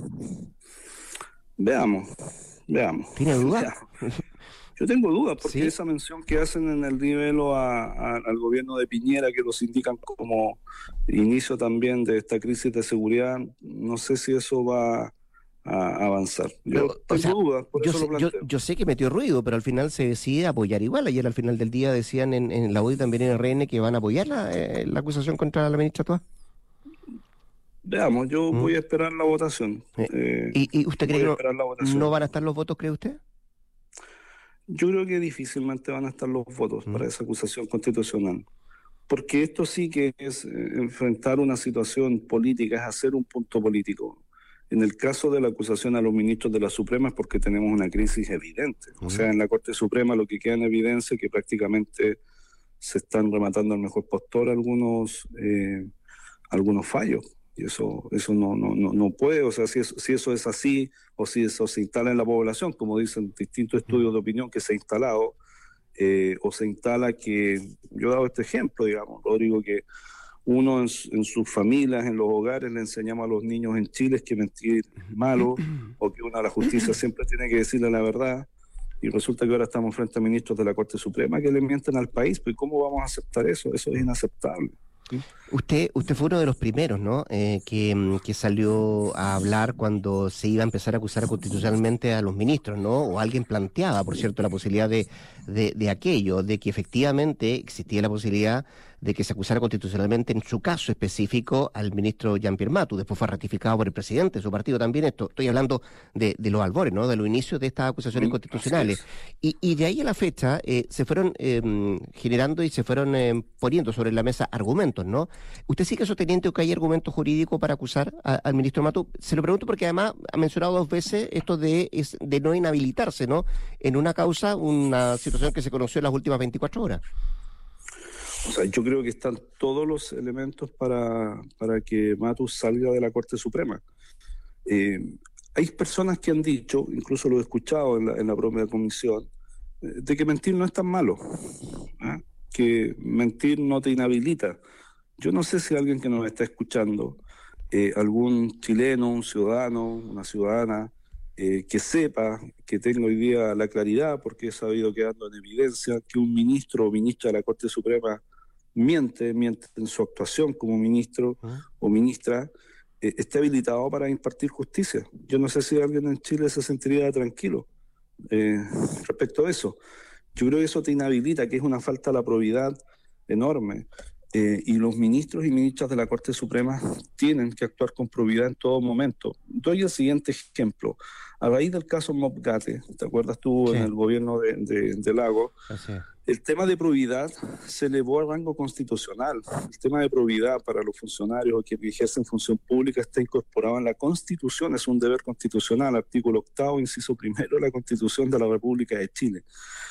Veamos, veamos. ¿Tiene duda? Yo tengo dudas, porque ¿Sí? esa mención que hacen en el nivel a, a, al gobierno de Piñera, que los indican como inicio también de esta crisis de seguridad, no sé si eso va a avanzar. Yo Pero, tengo o sea, dudas, por yo eso sé, lo yo, planteo. yo sé que metió ruido, pero al final se decide apoyar igual. Ayer al final del día decían en, en la U D I también en R N que van a apoyar la, eh, la acusación contra la ministra Toa. Veamos, yo ¿Mm? voy a esperar la votación. Eh, ¿Y, y usted voy cree a que esperar la no, votación. no van a estar los votos, cree usted? Yo creo que difícilmente van a estar los votos ¿Mm? para esa acusación constitucional. Porque esto sí que es eh, enfrentar una situación política, es hacer un punto político. En el caso de la acusación a los ministros de la Suprema es porque tenemos una crisis evidente. O sea, en la Corte Suprema lo que queda en evidencia es que prácticamente se están rematando al mejor postor algunos, eh, algunos fallos. Y eso, eso no, no, no, no puede, o sea, si eso, si eso es así, o si eso se instala en la población, como dicen distintos estudios de opinión que se ha instalado, eh, o se instala que, yo he dado este ejemplo, digamos, Rodrigo, que uno en, en sus familias, en los hogares, le enseñamos a los niños en Chile que mentir es malo, o que una, la justicia siempre tiene que decirle la verdad, y resulta que ahora estamos frente a ministros de la Corte Suprema que le mienten al país, pues ¿cómo vamos a aceptar eso? Eso es inaceptable. Usted, usted fue uno de los primeros, ¿no? Eh, que, que salió a hablar cuando se iba a empezar a acusar constitucionalmente a los ministros, ¿no? O alguien planteaba, por cierto, la posibilidad de, de, de aquello, de que efectivamente existía la posibilidad de que se acusara constitucionalmente, en su caso específico, al ministro Jean-Pierre Matus. Después fue ratificado por el presidente de su partido también. Esto estoy hablando de, de los albores, ¿no? De los inicios de estas acusaciones Mm, constitucionales. Y, y de ahí a la fecha eh, se fueron eh, generando y se fueron eh, poniendo sobre la mesa argumentos, ¿no? ¿Usted sigue sosteniendo que hay argumentos jurídicos para acusar a, al ministro Matus? Se lo pregunto porque además ha mencionado dos veces esto de, es, de no inhabilitarse, ¿no? En una causa, una situación que se conoció en las últimas veinticuatro horas. O sea, yo creo que están todos los elementos para, para que Matus salga de la Corte Suprema. Eh, hay personas que han dicho, incluso lo he escuchado en la, en la propia comisión, eh, de que mentir no es tan malo, ¿ah? Que mentir no te inhabilita. Yo no sé si alguien que nos está escuchando, eh, algún chileno, un ciudadano, una ciudadana, eh, que sepa, que tenga hoy día la claridad, porque he sabido quedando en evidencia, que un ministro o ministra de la Corte Suprema miente, miente en su actuación como ministro ¿Ah? o ministra, eh, esté habilitado para impartir justicia. Yo no sé si alguien en Chile se sentiría tranquilo eh, respecto a eso. Yo creo que eso te inhabilita, que es una falta de la probidad enorme. Eh, y los ministros y ministras de la Corte Suprema tienen que actuar con probidad en todo momento. Doy el siguiente ejemplo. A raíz del caso Mopgate, ¿te acuerdas tú? Sí. En el gobierno de, de, de Lagos, el tema de probidad se elevó a rango constitucional. El tema de probidad para los funcionarios que ejercen función pública está incorporado en la Constitución, es un deber constitucional, artículo octavo, inciso primero de la Constitución de la República de Chile.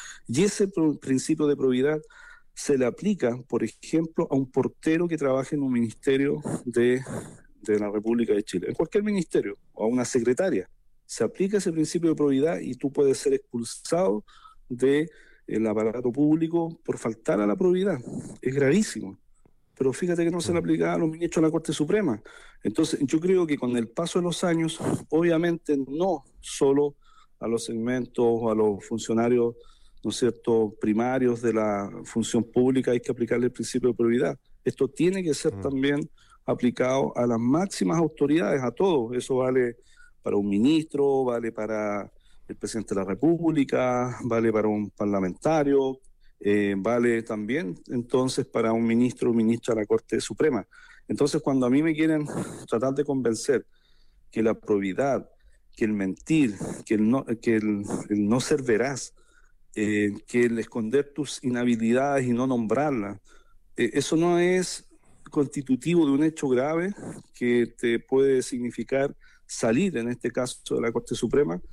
Y ese pro- principio de probidad se le aplica, por ejemplo, a un portero que trabaje en un ministerio de, de la República de Chile, en cualquier ministerio, o a una secretaria. Se aplica ese principio de probidad y tú puedes ser expulsado del aparato público por faltar a la probidad. Es gravísimo. Pero fíjate que no se le aplica a los ministros de la Corte Suprema. Entonces, yo creo que con el paso de los años, obviamente no solo a los segmentos o a los funcionarios, ¿no es cierto?, primarios de la función pública hay que aplicarle el principio de probidad. Esto tiene que ser mm. también aplicado a las máximas autoridades, a todos. Eso vale para un ministro, vale para el presidente de la República, vale para un parlamentario, eh, vale también entonces para un ministro o ministra de la Corte Suprema. Entonces, cuando a mí me quieren tratar de convencer que la probidad, que el mentir, que el no, que el, el no ser veraz, Eh, que el esconder tus inhabilidades y no nombrarlas, eh, eso no es constitutivo de un hecho grave que te puede significar salir, en este caso de la Corte Suprema.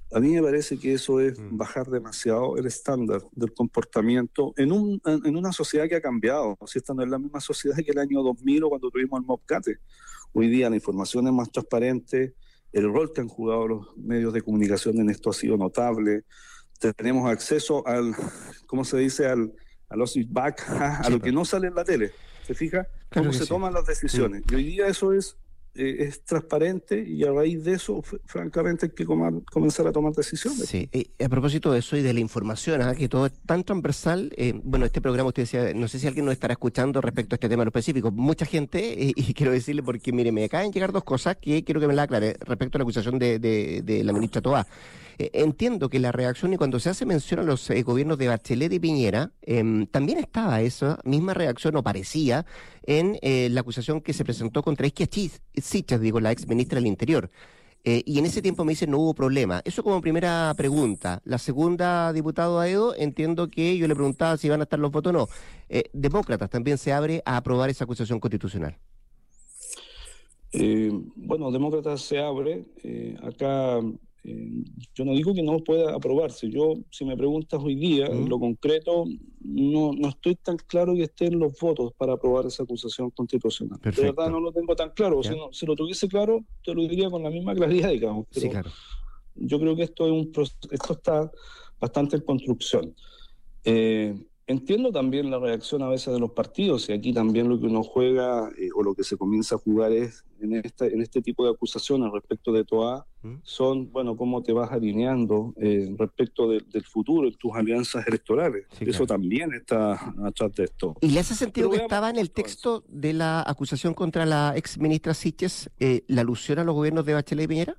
A mí me parece que eso es bajar demasiado el estándar del comportamiento en, un, en una sociedad que ha cambiado. Si esta no es la misma sociedad que el año dos mil o cuando tuvimos el Mobcate. Hoy día la información es más transparente, el rol que han jugado los medios de comunicación en esto ha sido notable. Tenemos acceso al, ¿cómo se dice? Al, a los feedback, a, a sí, lo que no sale en la tele. ¿Se fija? Claro cómo se sí. toman las decisiones. Sí. Y hoy día eso es... es transparente y a raíz de eso, francamente, hay que comar, comenzar a tomar decisiones. Sí, eh, a propósito de eso y de la información, ¿eh? que todo es tan transversal. Eh, bueno, este programa, usted decía, no sé si alguien nos estará escuchando respecto a este tema en específico. Mucha gente, eh, y quiero decirle, porque mire, me acaban de llegar dos cosas que quiero que me la aclare respecto a la acusación de, de, de la ministra Toá. Eh, entiendo que la reacción, y cuando se hace mención a los eh, gobiernos de Bachelet y Piñera, eh, también estaba esa misma reacción, o parecía, en eh, la acusación que se presentó contra Isquia Sichas, digo, la ex ministra del Interior. Eh, y en ese tiempo me dicen no hubo problema. Eso como primera pregunta. La segunda, diputado Aedo, entiendo que yo le preguntaba si van a estar los votos o no. Eh, Demócratas también se abre a aprobar esa acusación constitucional. Eh, bueno, Demócratas se abre. Eh, acá... Eh, yo no digo que no pueda aprobarse. Yo, si me preguntas hoy día, uh-huh. en lo concreto, no, no estoy tan claro que estén los votos para aprobar esa acusación constitucional. Perfecto. De verdad no lo tengo tan claro. Si, no, si lo tuviese claro, te lo diría con la misma claridad, digamos. Pero sí, claro. Yo creo que esto, es un, esto está bastante en construcción. Eh, Entiendo también la reacción a veces de los partidos, y aquí también lo que uno juega eh, o lo que se comienza a jugar es en este, en este tipo de acusaciones respecto de Toá, ¿Mm? son, bueno, cómo te vas alineando eh, respecto de, del futuro en tus alianzas electorales. Sí, Eso claro. también está atrás de esto. ¿Y le hace sentido Pero que estaba en el texto de la acusación contra la ex ministra Sichas eh, la alusión a los gobiernos de Bachelet y Piñera?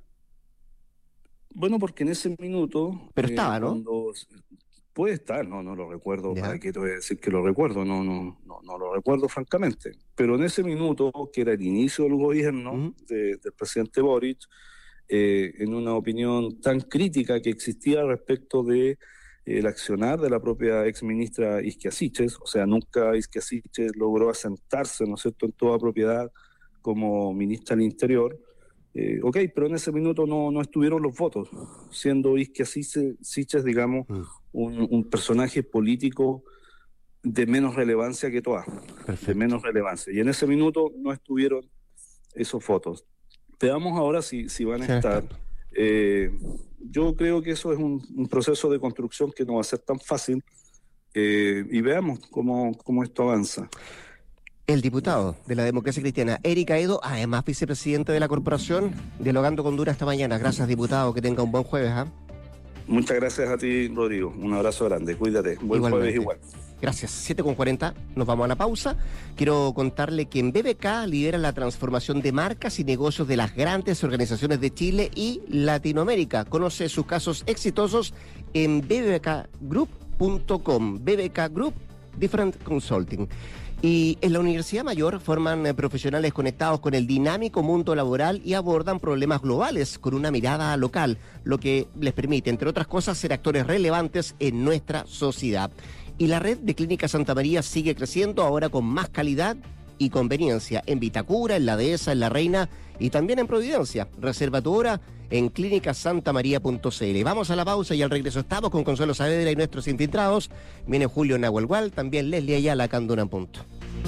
Bueno, porque en ese minuto... Pero eh, estaba, ¿no? Cuando, Puede estar, no, no lo recuerdo, ¿para qué te voy a decir que lo recuerdo? No, no, no, no lo recuerdo francamente. Pero en ese minuto, que era el inicio del gobierno uh-huh. de, del presidente Boric, eh, en una opinión tan crítica que existía respecto de eh, el accionar de la propia exministra Isquia Sichas, o sea, nunca Isquia Sichas logró asentarse, ¿no es cierto?, en toda propiedad como ministra del Interior. Eh, ok, pero en ese minuto no, no estuvieron los votos, siendo Isquia Sichas, digamos, uh-huh. Un, un personaje político de menos relevancia que Toá, de menos relevancia. Y en ese minuto no estuvieron esos votos. Veamos ahora si, si van a sí, estar. Eh, yo creo que eso es un, un proceso de construcción que no va a ser tan fácil eh, y veamos cómo, cómo esto avanza. El diputado de la Democracia Cristiana, Eric Aedo, además vicepresidente de la corporación, dialogando con Duna esta mañana. Gracias, diputado, que tenga un buen jueves. ¿eh? Muchas gracias a ti, Rodrigo. Un abrazo grande. Cuídate. Buen Igualmente. Jueves igual. Gracias. siete con cuarenta. Nos vamos a la pausa. Quiero contarle que en B B K lidera la transformación de marcas y negocios de las grandes organizaciones de Chile y Latinoamérica. Conoce sus casos exitosos en b b k group punto com. B B K Group, Different Consulting. Y en la Universidad Mayor forman eh, profesionales conectados con el dinámico mundo laboral y abordan problemas globales con una mirada local, lo que les permite, entre otras cosas, ser actores relevantes en nuestra sociedad. Y la red de Clínica Santa María sigue creciendo, ahora con más calidad y conveniencia, en Vitacura, en La Dehesa, en La Reina y también en Providencia. Reserva tu hora en clínica santa maría punto c l. Vamos a la pausa y al regreso estamos con Consuelo Saavedra y nuestros infiltrados. Viene Julio Nahuelgual, también Leslie Ayala, acá en Duna en Punto.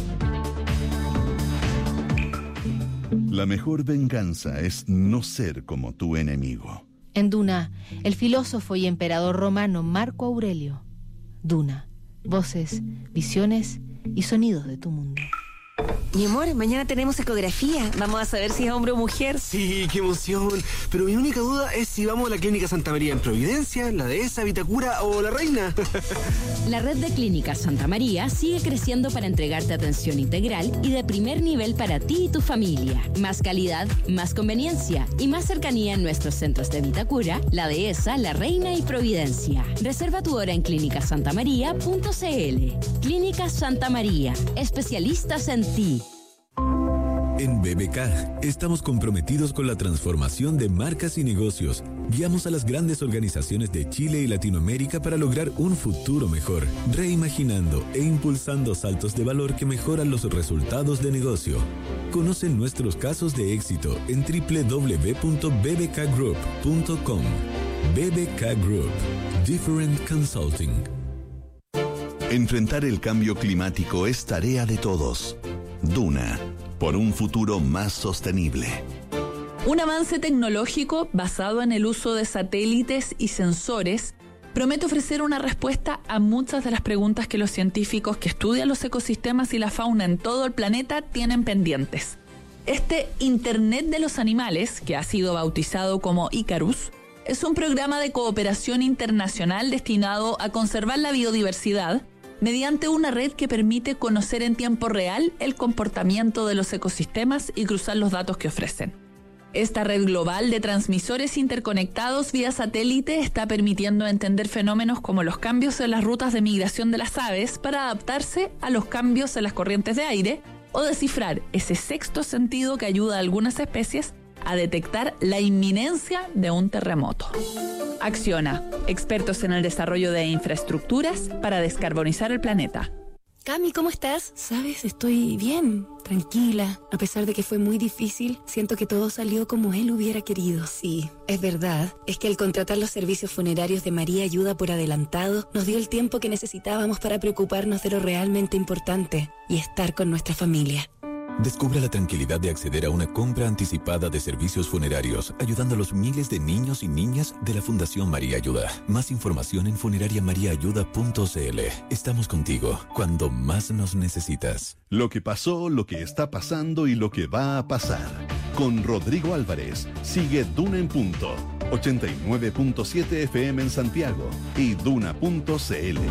La mejor venganza es no ser como tu enemigo. En Duna, el filósofo y emperador romano Marco Aurelio. Duna, voces, visiones y sonidos de tu mundo. Mi amor, mañana tenemos ecografía. Vamos a saber si es hombre o mujer. Sí, qué emoción. Pero mi única duda es si vamos a la Clínica Santa María en Providencia, La Dehesa, Vitacura o La Reina. La red de Clínicas Santa María sigue creciendo para entregarte atención integral y de primer nivel para ti y tu familia. Más calidad, más conveniencia y más cercanía en nuestros centros de Vitacura, La Dehesa, La Reina y Providencia. Reserva tu hora en clínica santa maría punto c l. Clínicas Santa María, especialistas en ti. En B B K estamos comprometidos con la transformación de marcas y negocios. Guiamos a las grandes organizaciones de Chile y Latinoamérica para lograr un futuro mejor, reimaginando e impulsando saltos de valor que mejoran los resultados de negocio. Conoce nuestros casos de éxito en doble u doble u doble u punto b b k group punto com. B B K Group. Different Consulting. Enfrentar el cambio climático es tarea de todos. Duna, por un futuro más sostenible. Un avance tecnológico basado en el uso de satélites y sensores promete ofrecer una respuesta a muchas de las preguntas que los científicos que estudian los ecosistemas y la fauna en todo el planeta tienen pendientes. Este Internet de los Animales, que ha sido bautizado como Icarus, es un programa de cooperación internacional destinado a conservar la biodiversidad mediante una red que permite conocer en tiempo real el comportamiento de los ecosistemas y cruzar los datos que ofrecen. Esta red global de transmisores interconectados vía satélite está permitiendo entender fenómenos como los cambios en las rutas de migración de las aves para adaptarse a los cambios en las corrientes de aire o descifrar ese sexto sentido que ayuda a algunas especies a detectar la inminencia de un terremoto. Acciona, expertos en el desarrollo de infraestructuras para descarbonizar el planeta. Cami, ¿cómo estás? Sabes, estoy bien, tranquila. A pesar de que fue muy difícil, siento que todo salió como él hubiera querido. Sí, es verdad. Es que al contratar los servicios funerarios de María Ayuda por adelantado, nos dio el tiempo que necesitábamos para preocuparnos de lo realmente importante y estar con nuestra familia. Descubra la tranquilidad de acceder a una compra anticipada de servicios funerarios, ayudando a los miles de niños y niñas de la Fundación María Ayuda. Más información en funeraria maría ayuda punto c l. Estamos contigo cuando más nos necesitas. Lo que pasó, lo que está pasando y lo que va a pasar. Con Rodrigo Álvarez, sigue Duna en Punto, ochenta y nueve punto siete F M en Santiago y duna punto c l.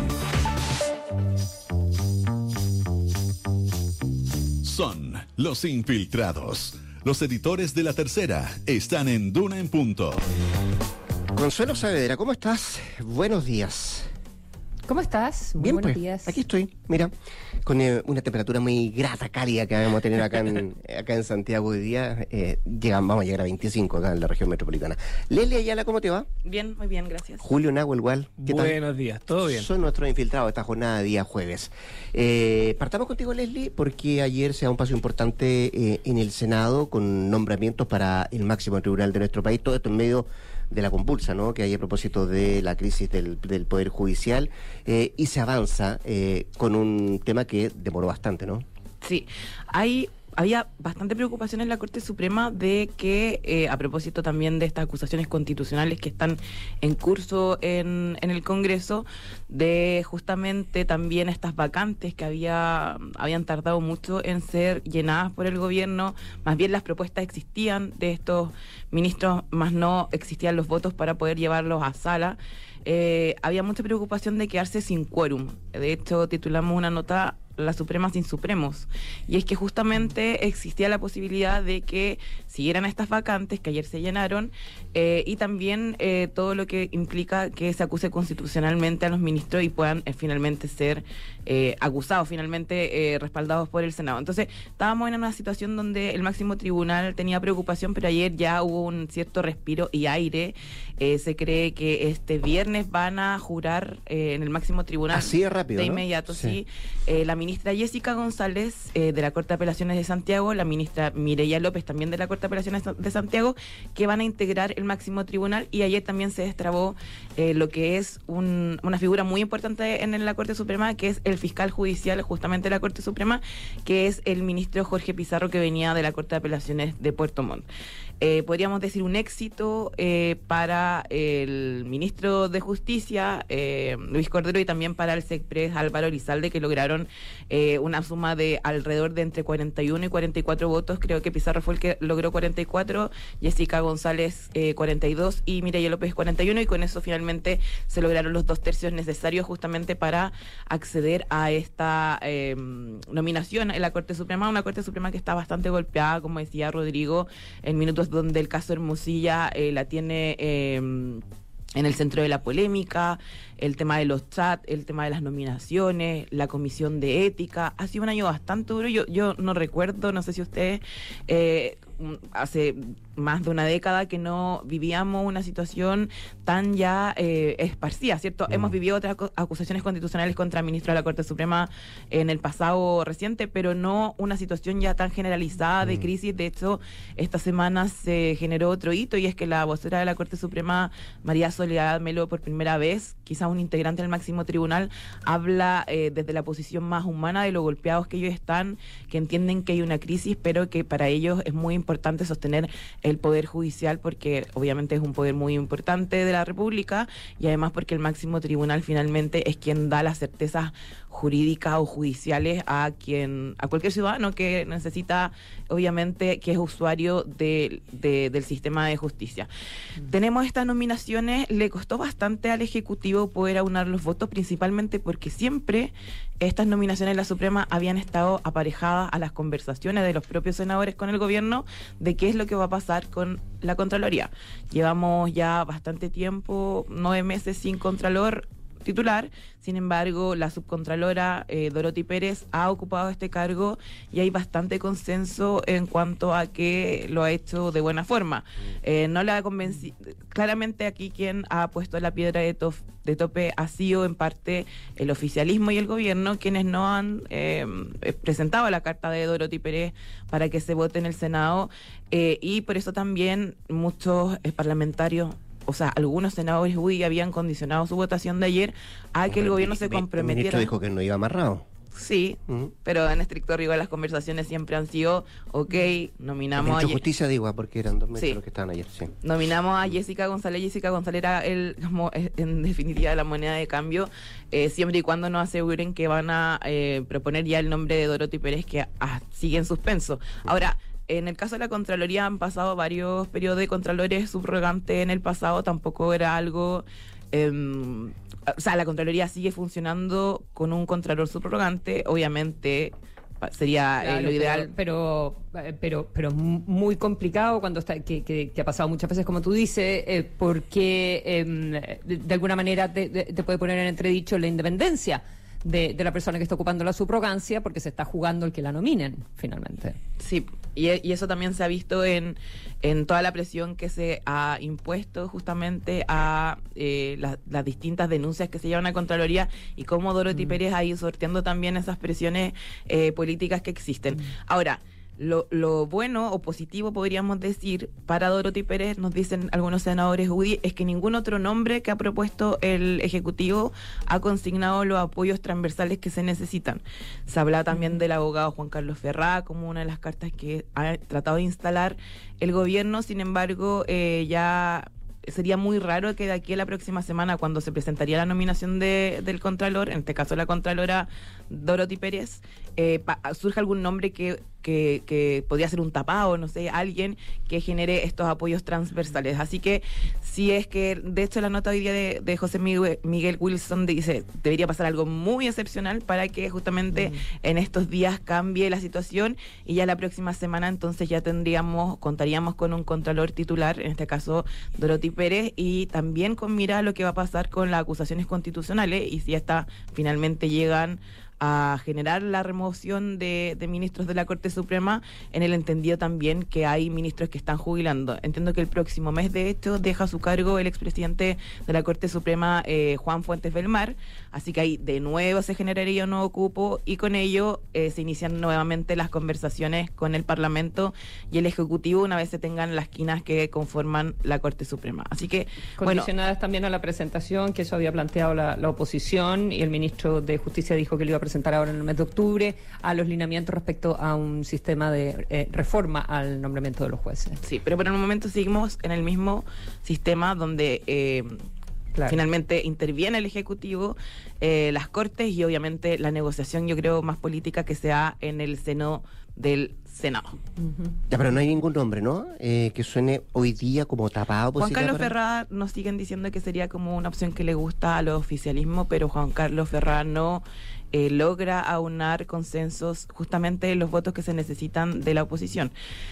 Son los infiltrados. Los editores de La Tercera están en Duna en Punto. Consuelo Saavedra, ¿cómo estás? Buenos días. ¿Cómo estás? Muy Bien, buenos pues, días. Aquí estoy, mira, con eh, una temperatura muy grata, cálida que vamos a tener acá en, acá en Santiago hoy día. Eh, llegan, vamos a llegar a veinticinco acá en la región metropolitana. Leslie Ayala, ¿cómo te va? Bien, muy bien, gracias. Julio Nahua, igual. ¿Qué tal? Buenos días, ¿todo bien? Son nuestros infiltrados esta jornada de día jueves. Eh, partamos contigo, Leslie, porque ayer se da un paso importante eh, en el Senado con nombramientos para el máximo tribunal de nuestro país. Todo esto en medio de la convulsa, ¿no?, que hay a propósito de la crisis del, del Poder Judicial, eh, y se avanza eh, con un tema que demoró bastante, ¿no? Sí, hay... Había bastante preocupación en la Corte Suprema de que, eh, a propósito también de estas acusaciones constitucionales que están en curso en, en el Congreso, de justamente también estas vacantes que había habían tardado mucho en ser llenadas por el gobierno. Más bien las propuestas existían de estos ministros, más no existían los votos para poder llevarlos a sala. Eh, había mucha preocupación de quedarse sin quórum. De hecho, titulamos una nota La Suprema sin Supremos, y es que justamente existía la posibilidad de que siguieran estas vacantes que ayer se llenaron, eh, y también eh, todo lo que implica que se acuse constitucionalmente a los ministros y puedan eh, finalmente ser eh, acusados, finalmente eh, respaldados por el Senado. Entonces estábamos en una situación donde el máximo tribunal tenía preocupación, pero ayer ya hubo un cierto respiro y aire. Eh, se cree que este viernes van a jurar eh, en el máximo tribunal. Así de rápido, de ¿no? inmediato, sí. Sí. Eh, la ministra Jessica González, eh, de la Corte de Apelaciones de Santiago, la ministra Mireya López, también de la Corte de Apelaciones de Santiago, que van a integrar el máximo tribunal. Y ayer también se destrabó eh, lo que es un, una figura muy importante en, en la Corte Suprema, que es el fiscal judicial justamente de la Corte Suprema, que es el ministro Jorge Pizarro, que venía de la Corte de Apelaciones de Puerto Montt. Eh, podríamos decir un éxito eh, para el ministro de Justicia, eh, Luis Cordero, y también para el SECPRES Álvaro Elizalde, que lograron eh, una suma de alrededor de entre cuarenta y uno y cuarenta y cuatro votos. Creo que Pizarro fue el que logró cuarenta y cuatro, Jessica González eh, cuarenta y dos y Mireya López cuarenta y uno, y con eso finalmente se lograron los dos tercios necesarios justamente para acceder a esta eh, nominación en la Corte Suprema, una Corte Suprema que está bastante golpeada, como decía Rodrigo, en minutos donde el caso Hermosilla eh, la tiene eh, en el centro de la polémica, el tema de los chats, el tema de las nominaciones, la comisión de ética. Ha sido un año bastante duro. Yo, yo no recuerdo, no sé si ustedes, eh, un, hace más de una década que no vivíamos una situación tan ya eh, esparcida, ¿cierto? Mm. Hemos vivido otras acusaciones constitucionales contra el ministro de la Corte Suprema en el pasado reciente, pero no una situación ya tan generalizada de mm. crisis. De hecho, esta semana se generó otro hito, y es que la vocera de la Corte Suprema, María Soledad Melo, por primera vez, quizás un integrante del máximo tribunal, habla eh, desde la posición más humana de lo golpeados que ellos están, que entienden que hay una crisis, pero que para ellos es muy importante sostener el Poder Judicial, porque obviamente es un poder muy importante de la República, y además porque el máximo tribunal finalmente es quien da las certezas jurídicas o judiciales a quien, a cualquier ciudadano que necesita, obviamente, que es usuario de, de, del sistema de justicia. Mm. Tenemos estas nominaciones, le costó bastante al Ejecutivo poder aunar los votos, principalmente porque siempre estas nominaciones de la Suprema habían estado aparejadas a las conversaciones de los propios senadores con el gobierno de qué es lo que va a pasar con la Contraloría. Llevamos ya bastante tiempo, nueve meses sin Contralor titular. Sin embargo, la subcontralora eh, Dorothy Pérez ha ocupado este cargo y hay bastante consenso en cuanto a que lo ha hecho de buena forma. Eh, no la ha convencido. Claramente aquí quien ha puesto la piedra de, to de tope ha sido en parte el oficialismo y el gobierno, quienes no han eh, presentado la carta de Dorothy Pérez para que se vote en el Senado, eh, y por eso también muchos eh, parlamentarios, o sea, algunos senadores U D I habían condicionado su votación de ayer a que el gobierno se comprometiera. El ministro dijo que no iba amarrado. Sí, uh-huh. pero en estricto rigor las conversaciones siempre han sido, ok, nominamos el ministro a... de Justicia, digo, porque eran dos ministros sí. los que estaban ayer, sí. Nominamos a Jessica González. Jessica González era, el, como, en definitiva, la moneda de cambio, eh, siempre y cuando nos aseguren que van a eh, proponer ya el nombre de Dorothy Pérez, que ah, sigue en suspenso. Ahora, en el caso de la Contraloría han pasado varios periodos de contralores subrogantes en el pasado, tampoco era algo... Eh, o sea, la Contraloría sigue funcionando con un contralor subrogante, obviamente sería claro, eh, lo ideal. Pero, pero, pero, pero muy complicado cuando está, que, que, que ha pasado muchas veces, como tú dices, eh, porque eh, de, de alguna manera te, te puede poner en entredicho la independencia De, de la persona que está ocupando la subrogancia, porque se está jugando el que la nominen, finalmente. Sí, y, y eso también se ha visto en, en toda la presión que se ha impuesto justamente a eh, la, las distintas denuncias que se llevan a Contraloría, y cómo Dorothy mm. Pérez ha ido sorteando también esas presiones eh, políticas que existen. Mm. Ahora, Lo, lo bueno o positivo, podríamos decir, para Dorothy Pérez, nos dicen algunos senadores U D I, es que ningún otro nombre que ha propuesto el Ejecutivo ha consignado los apoyos transversales que se necesitan. Se habla también del abogado Juan Carlos Ferrá como una de las cartas que ha tratado de instalar el gobierno. Sin embargo, eh, ya... sería muy raro que de aquí a la próxima semana, cuando se presentaría la nominación de, del Contralor, en este caso la Contralora Dorothy Pérez, eh, pa, surja algún nombre que, que, que podría ser un tapado, no sé, alguien que genere estos apoyos transversales. Así que si es que, de hecho, la nota hoy día de, de José Miguel, Miguel Wilson dice, debería pasar algo muy excepcional para que justamente mm. en estos días cambie la situación, y ya la próxima semana entonces ya tendríamos, contaríamos con un Contralor titular, en este caso Dorothy Pérez, y también con mira a lo que va a pasar con las acusaciones constitucionales, y si hasta finalmente llegan a generar la remoción de, de ministros de la Corte Suprema, en el entendido también que hay ministros que están jubilando. Entiendo que el próximo mes, de hecho, deja su cargo el expresidente de la Corte Suprema, eh, Juan Fuentes Belmar, así que ahí de nuevo se generaría un nuevo cupo, y con ello eh, se inician nuevamente las conversaciones con el Parlamento y el Ejecutivo una vez se tengan las quinas que conforman la Corte Suprema. Así que, condicionadas bueno, también a la presentación, que eso había planteado la, la oposición, y el ministro de Justicia dijo que lo iba a presentar ahora en el mes de octubre, a los lineamientos respecto a un sistema de eh, reforma al nombramiento de los jueces. Sí, pero por el momento seguimos en el mismo sistema donde eh, claro. finalmente interviene el Ejecutivo, eh, las Cortes, y obviamente la negociación, yo creo, más política que se da en el seno del Senado. Uh-huh. Ya, pero no hay ningún nombre, ¿no? Eh, que suene hoy día como tapado. Juan Carlos para... Ferrá nos siguen diciendo que sería como una opción que le gusta al oficialismo, pero Juan Carlos Ferrá no eh, logra aunar consensos justamente en los votos que se necesitan de la oposición.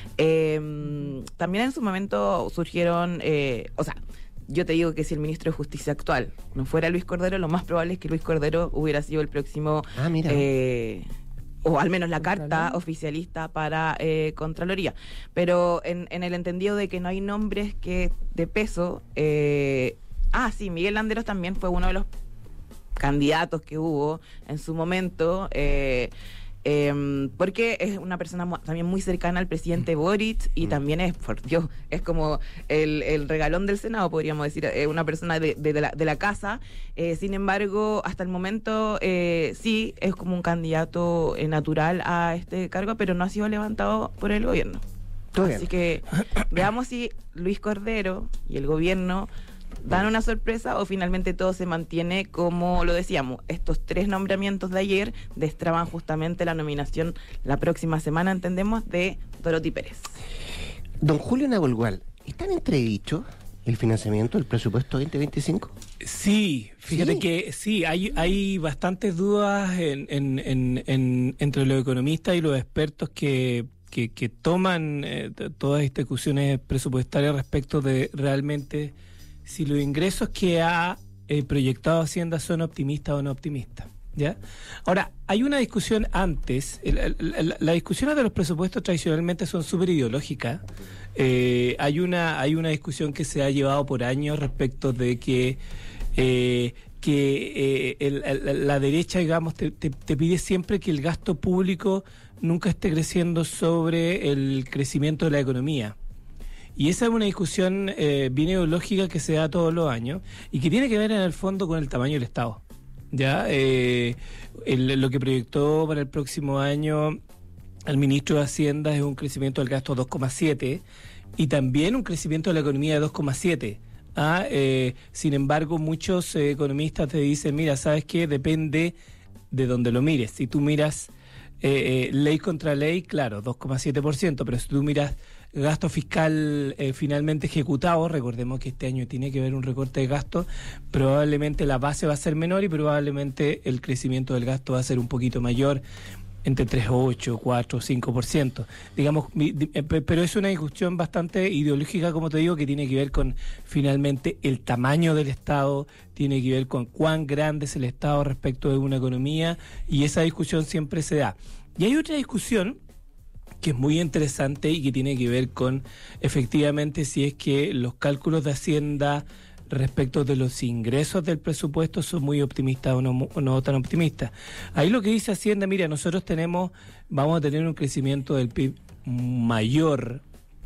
Eh, también en su momento surgieron, eh, o sea, yo te digo que si el ministro de Justicia actual no fuera Luis Cordero, lo más probable es que Luis Cordero hubiera sido el próximo... Ah, mira. Eh, o al menos la carta oficialista para eh, Contraloría. Pero en, en el entendido de que no hay nombres que de peso, eh, ah, sí, Miguel Landeros también fue uno de los candidatos que hubo en su momento, eh, eh, porque es una persona mu- también muy cercana al presidente Boric y mm. también es, por Dios, es como el, el regalón del Senado, podríamos decir, eh, una persona de, de, de, la, de la casa. Eh, sin embargo, hasta el momento eh, sí es como un candidato eh, natural a este cargo, pero no ha sido levantado por el gobierno. Todo Así bien. que veamos si Luis Cordero y el gobierno dan una sorpresa o finalmente todo se mantiene como lo decíamos. Estos tres nombramientos de ayer destraban justamente la nominación la próxima semana, entendemos, de Dorothy Pérez. Don Julio Nahuelgual, ¿está en entredicho el financiamiento del presupuesto veinte veinticinco? Sí, fíjate ¿Sí? que sí, hay hay bastantes dudas en, en, en, en, entre los economistas y los expertos que, que, que toman eh, todas estas discusiones presupuestarias respecto de realmente si los ingresos que ha eh, proyectado Hacienda son optimistas o no optimistas, ¿ya? Ahora, hay una discusión antes, el, el, el, las discusiones de los presupuestos tradicionalmente son súper ideológicas. Eh, hay una hay una discusión que se ha llevado por años respecto de que eh, que eh, el, el, la derecha, digamos, te, te, te pide siempre que el gasto público nunca esté creciendo sobre el crecimiento de la economía. Y esa es una discusión eh, bien ideológica que se da todos los años y que tiene que ver en el fondo con el tamaño del Estado. Ya eh, el, lo que proyectó para el próximo año el ministro de Hacienda es un crecimiento del gasto de dos coma siete y también un crecimiento de la economía de dos coma siete. Ah, eh, sin embargo, muchos eh, economistas te dicen, mira, ¿sabes qué? Depende de donde lo mires. Si tú miras eh, eh, ley contra ley, claro, dos coma siete por ciento, pero si tú miras gasto fiscal eh, finalmente ejecutado, recordemos que este año tiene que haber un recorte de gasto, probablemente la base va a ser menor y probablemente el crecimiento del gasto va a ser un poquito mayor, entre tres coma ocho, cuatro, cinco por ciento. Digamos, pero es una discusión bastante ideológica, como te digo, que tiene que ver con finalmente el tamaño del Estado, tiene que ver con cuán grande es el Estado respecto de una economía, y esa discusión siempre se da. Y hay otra discusión que es muy interesante y que tiene que ver con efectivamente si es que los cálculos de Hacienda respecto de los ingresos del presupuesto son muy optimistas o no, o no tan optimistas. Ahí lo que dice Hacienda, mira, nosotros tenemos, vamos a tener un crecimiento del P I B mayor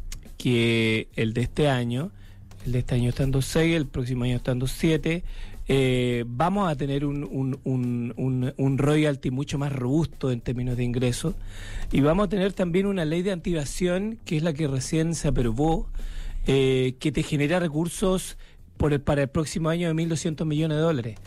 que el de este año. El de este año está en dos coma seis, el próximo año está en dos coma siete. Eh, vamos a tener un, un, un, un, un royalty mucho más robusto en términos de ingresos y vamos a tener también una ley de antievasión que es la que recién se aprobó, eh, que te genera recursos por el, para el próximo año de mil doscientos millones de dólares.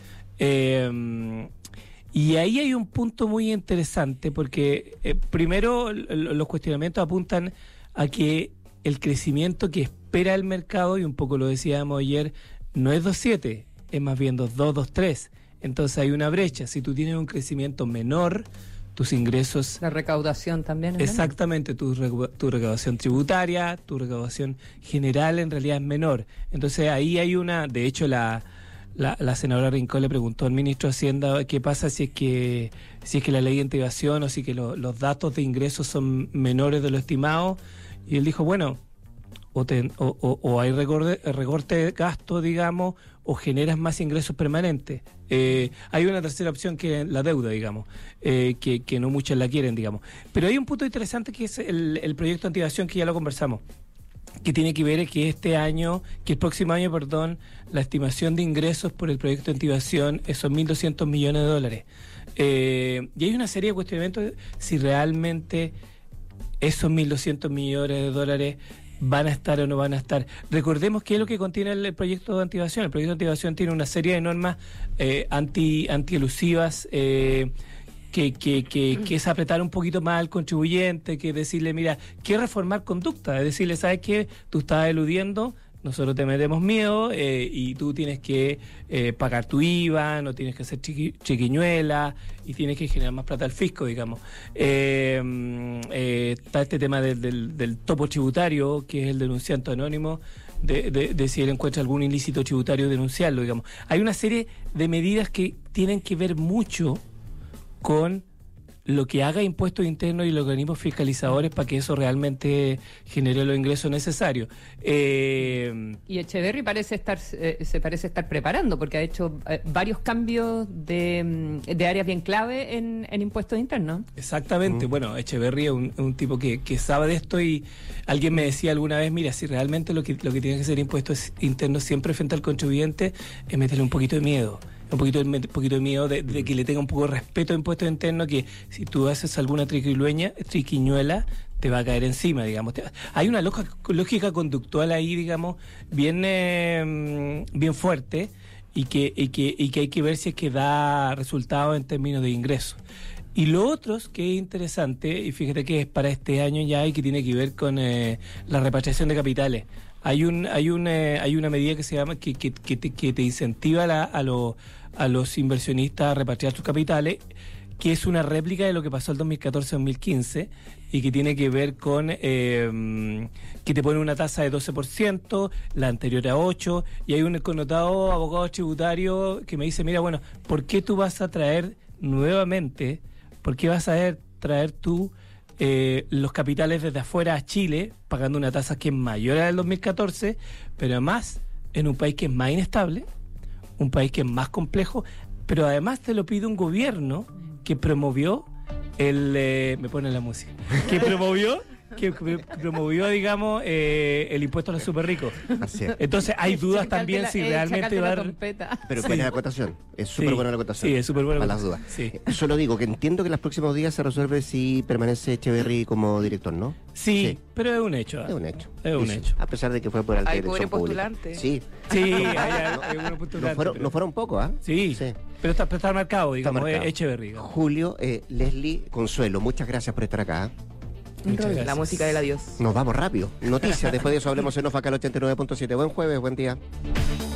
Eh, y ahí hay un punto muy interesante porque eh, primero los cuestionamientos apuntan a que el crecimiento que espera el mercado, y un poco lo decíamos ayer, no es dos coma siete, es más bien dos coma dos, dos coma tres. Entonces hay una brecha. Si tú tienes un crecimiento menor, tus ingresos... La recaudación también es Exactamente, tu, tu recaudación tributaria, tu recaudación general en realidad es menor. Entonces ahí hay una... De hecho, la, la, la senadora Rincón le preguntó al ministro de Hacienda qué pasa si es que si es que la ley de integración o si que lo, los datos de ingresos son menores de lo estimado. Y él dijo, bueno, o, te, o, o, o hay recorte, recorte de gasto, digamos, o generas más ingresos permanentes. Eh, hay una tercera opción que es la deuda, digamos, eh, que, que no muchos la quieren, digamos. Pero hay un punto interesante que es el, el proyecto de antievasión, que ya lo conversamos, que tiene que ver que este año, que el próximo año, perdón, la estimación de ingresos por el proyecto de antievasión son mil doscientos millones de dólares. Eh, y hay una serie de cuestionamientos si realmente esos mil doscientos millones de dólares van a estar o no van a estar. Recordemos qué es lo que contiene el, el proyecto de antievasión. El proyecto de antievasión tiene una serie de normas eh, anti antielusivas eh, que, que, que, que es apretar un poquito más al contribuyente, que decirle, mira, que reformar conducta, es decirle, ¿sabes qué? Tú estás eludiendo, nosotros te metemos miedo eh, y tú tienes que eh, pagar tu I V A, no tienes que hacer chiqui, chiquiñuela y tienes que generar más plata al fisco, digamos. Eh, eh, está este tema del, del, del topo tributario, que es el denunciante anónimo, de, de, de si él encuentra algún ilícito tributario, denunciarlo, digamos. Hay una serie de medidas que tienen que ver mucho con lo que haga impuestos internos y los organismos fiscalizadores para que eso realmente genere los ingresos necesarios. Eh, y Echeverri parece estar eh, se parece estar preparando, porque ha hecho eh, varios cambios de, de áreas bien clave en, en impuestos internos. Exactamente. Mm. Bueno, Echeverri es un, un tipo que, que sabe de esto, y alguien me decía alguna vez, mira, si realmente lo que, lo que tiene que ser impuestos internos siempre frente al contribuyente es meterle un poquito de miedo. Un poquito, un poquito de miedo de, de que le tenga un poco de respeto a impuestos internos, que si tú haces alguna triquiñuela, triquiñuela te va a caer encima, digamos. Te, hay una lógica, lógica conductual ahí, digamos, bien, eh, bien fuerte, y que, y, que, y que hay que ver si es que da resultados en términos de ingresos. Y lo otro que es interesante, y fíjate que es para este año ya, y que tiene que ver con eh, la repatriación de capitales. Hay un hay un eh, hay una medida que se llama que que, que, te, que te incentiva a, la, a, lo, a los inversionistas a repatriar sus capitales, que es una réplica de lo que pasó el dos mil catorce dos mil quince, y que tiene que ver con eh, que te pone una tasa de doce por ciento, la anterior a ocho por ciento, y hay un connotado abogado tributario que me dice, mira, bueno, ¿por qué tú vas a traer nuevamente, por qué vas a traer tú Eh, los capitales desde afuera a Chile, pagando una tasa que es mayor a la del dos mil catorce, pero además en un país que es más inestable, un país que es más complejo, pero además te lo pide un gobierno que promovió el... Eh, me pone la música. Que promovió... que promovió, digamos, eh, el impuesto a los super ricos. Así es. Entonces hay dudas también si realmente va a... Pero sí. buena la acotación. Es súper sí. buena la acotación. Sí, es súper buena. Para las dudas. Sí. Solo digo que entiendo que en los próximos días se resuelve si permanece Echeverri como director, ¿no? Sí, sí. pero es un hecho. ¿eh? Es un hecho. Es un sí, hecho. A pesar de que fue por alta hay dirección pública. Sí. Sí. Sí, hay, hay algunos postulantes. No fueron, pero... no fueron pocos, ¿ah? ¿eh? Sí, sí. Pero está, pero está marcado, digamos, está marcado. Echeverri. Digamos. Julio, eh, Leslie, Consuelo, muchas gracias por estar acá. La música del adiós. Nos vamos rápido. Noticias, después de eso hablemos en Ofa, acá al ochenta y nueve punto siete. Buen jueves, buen día.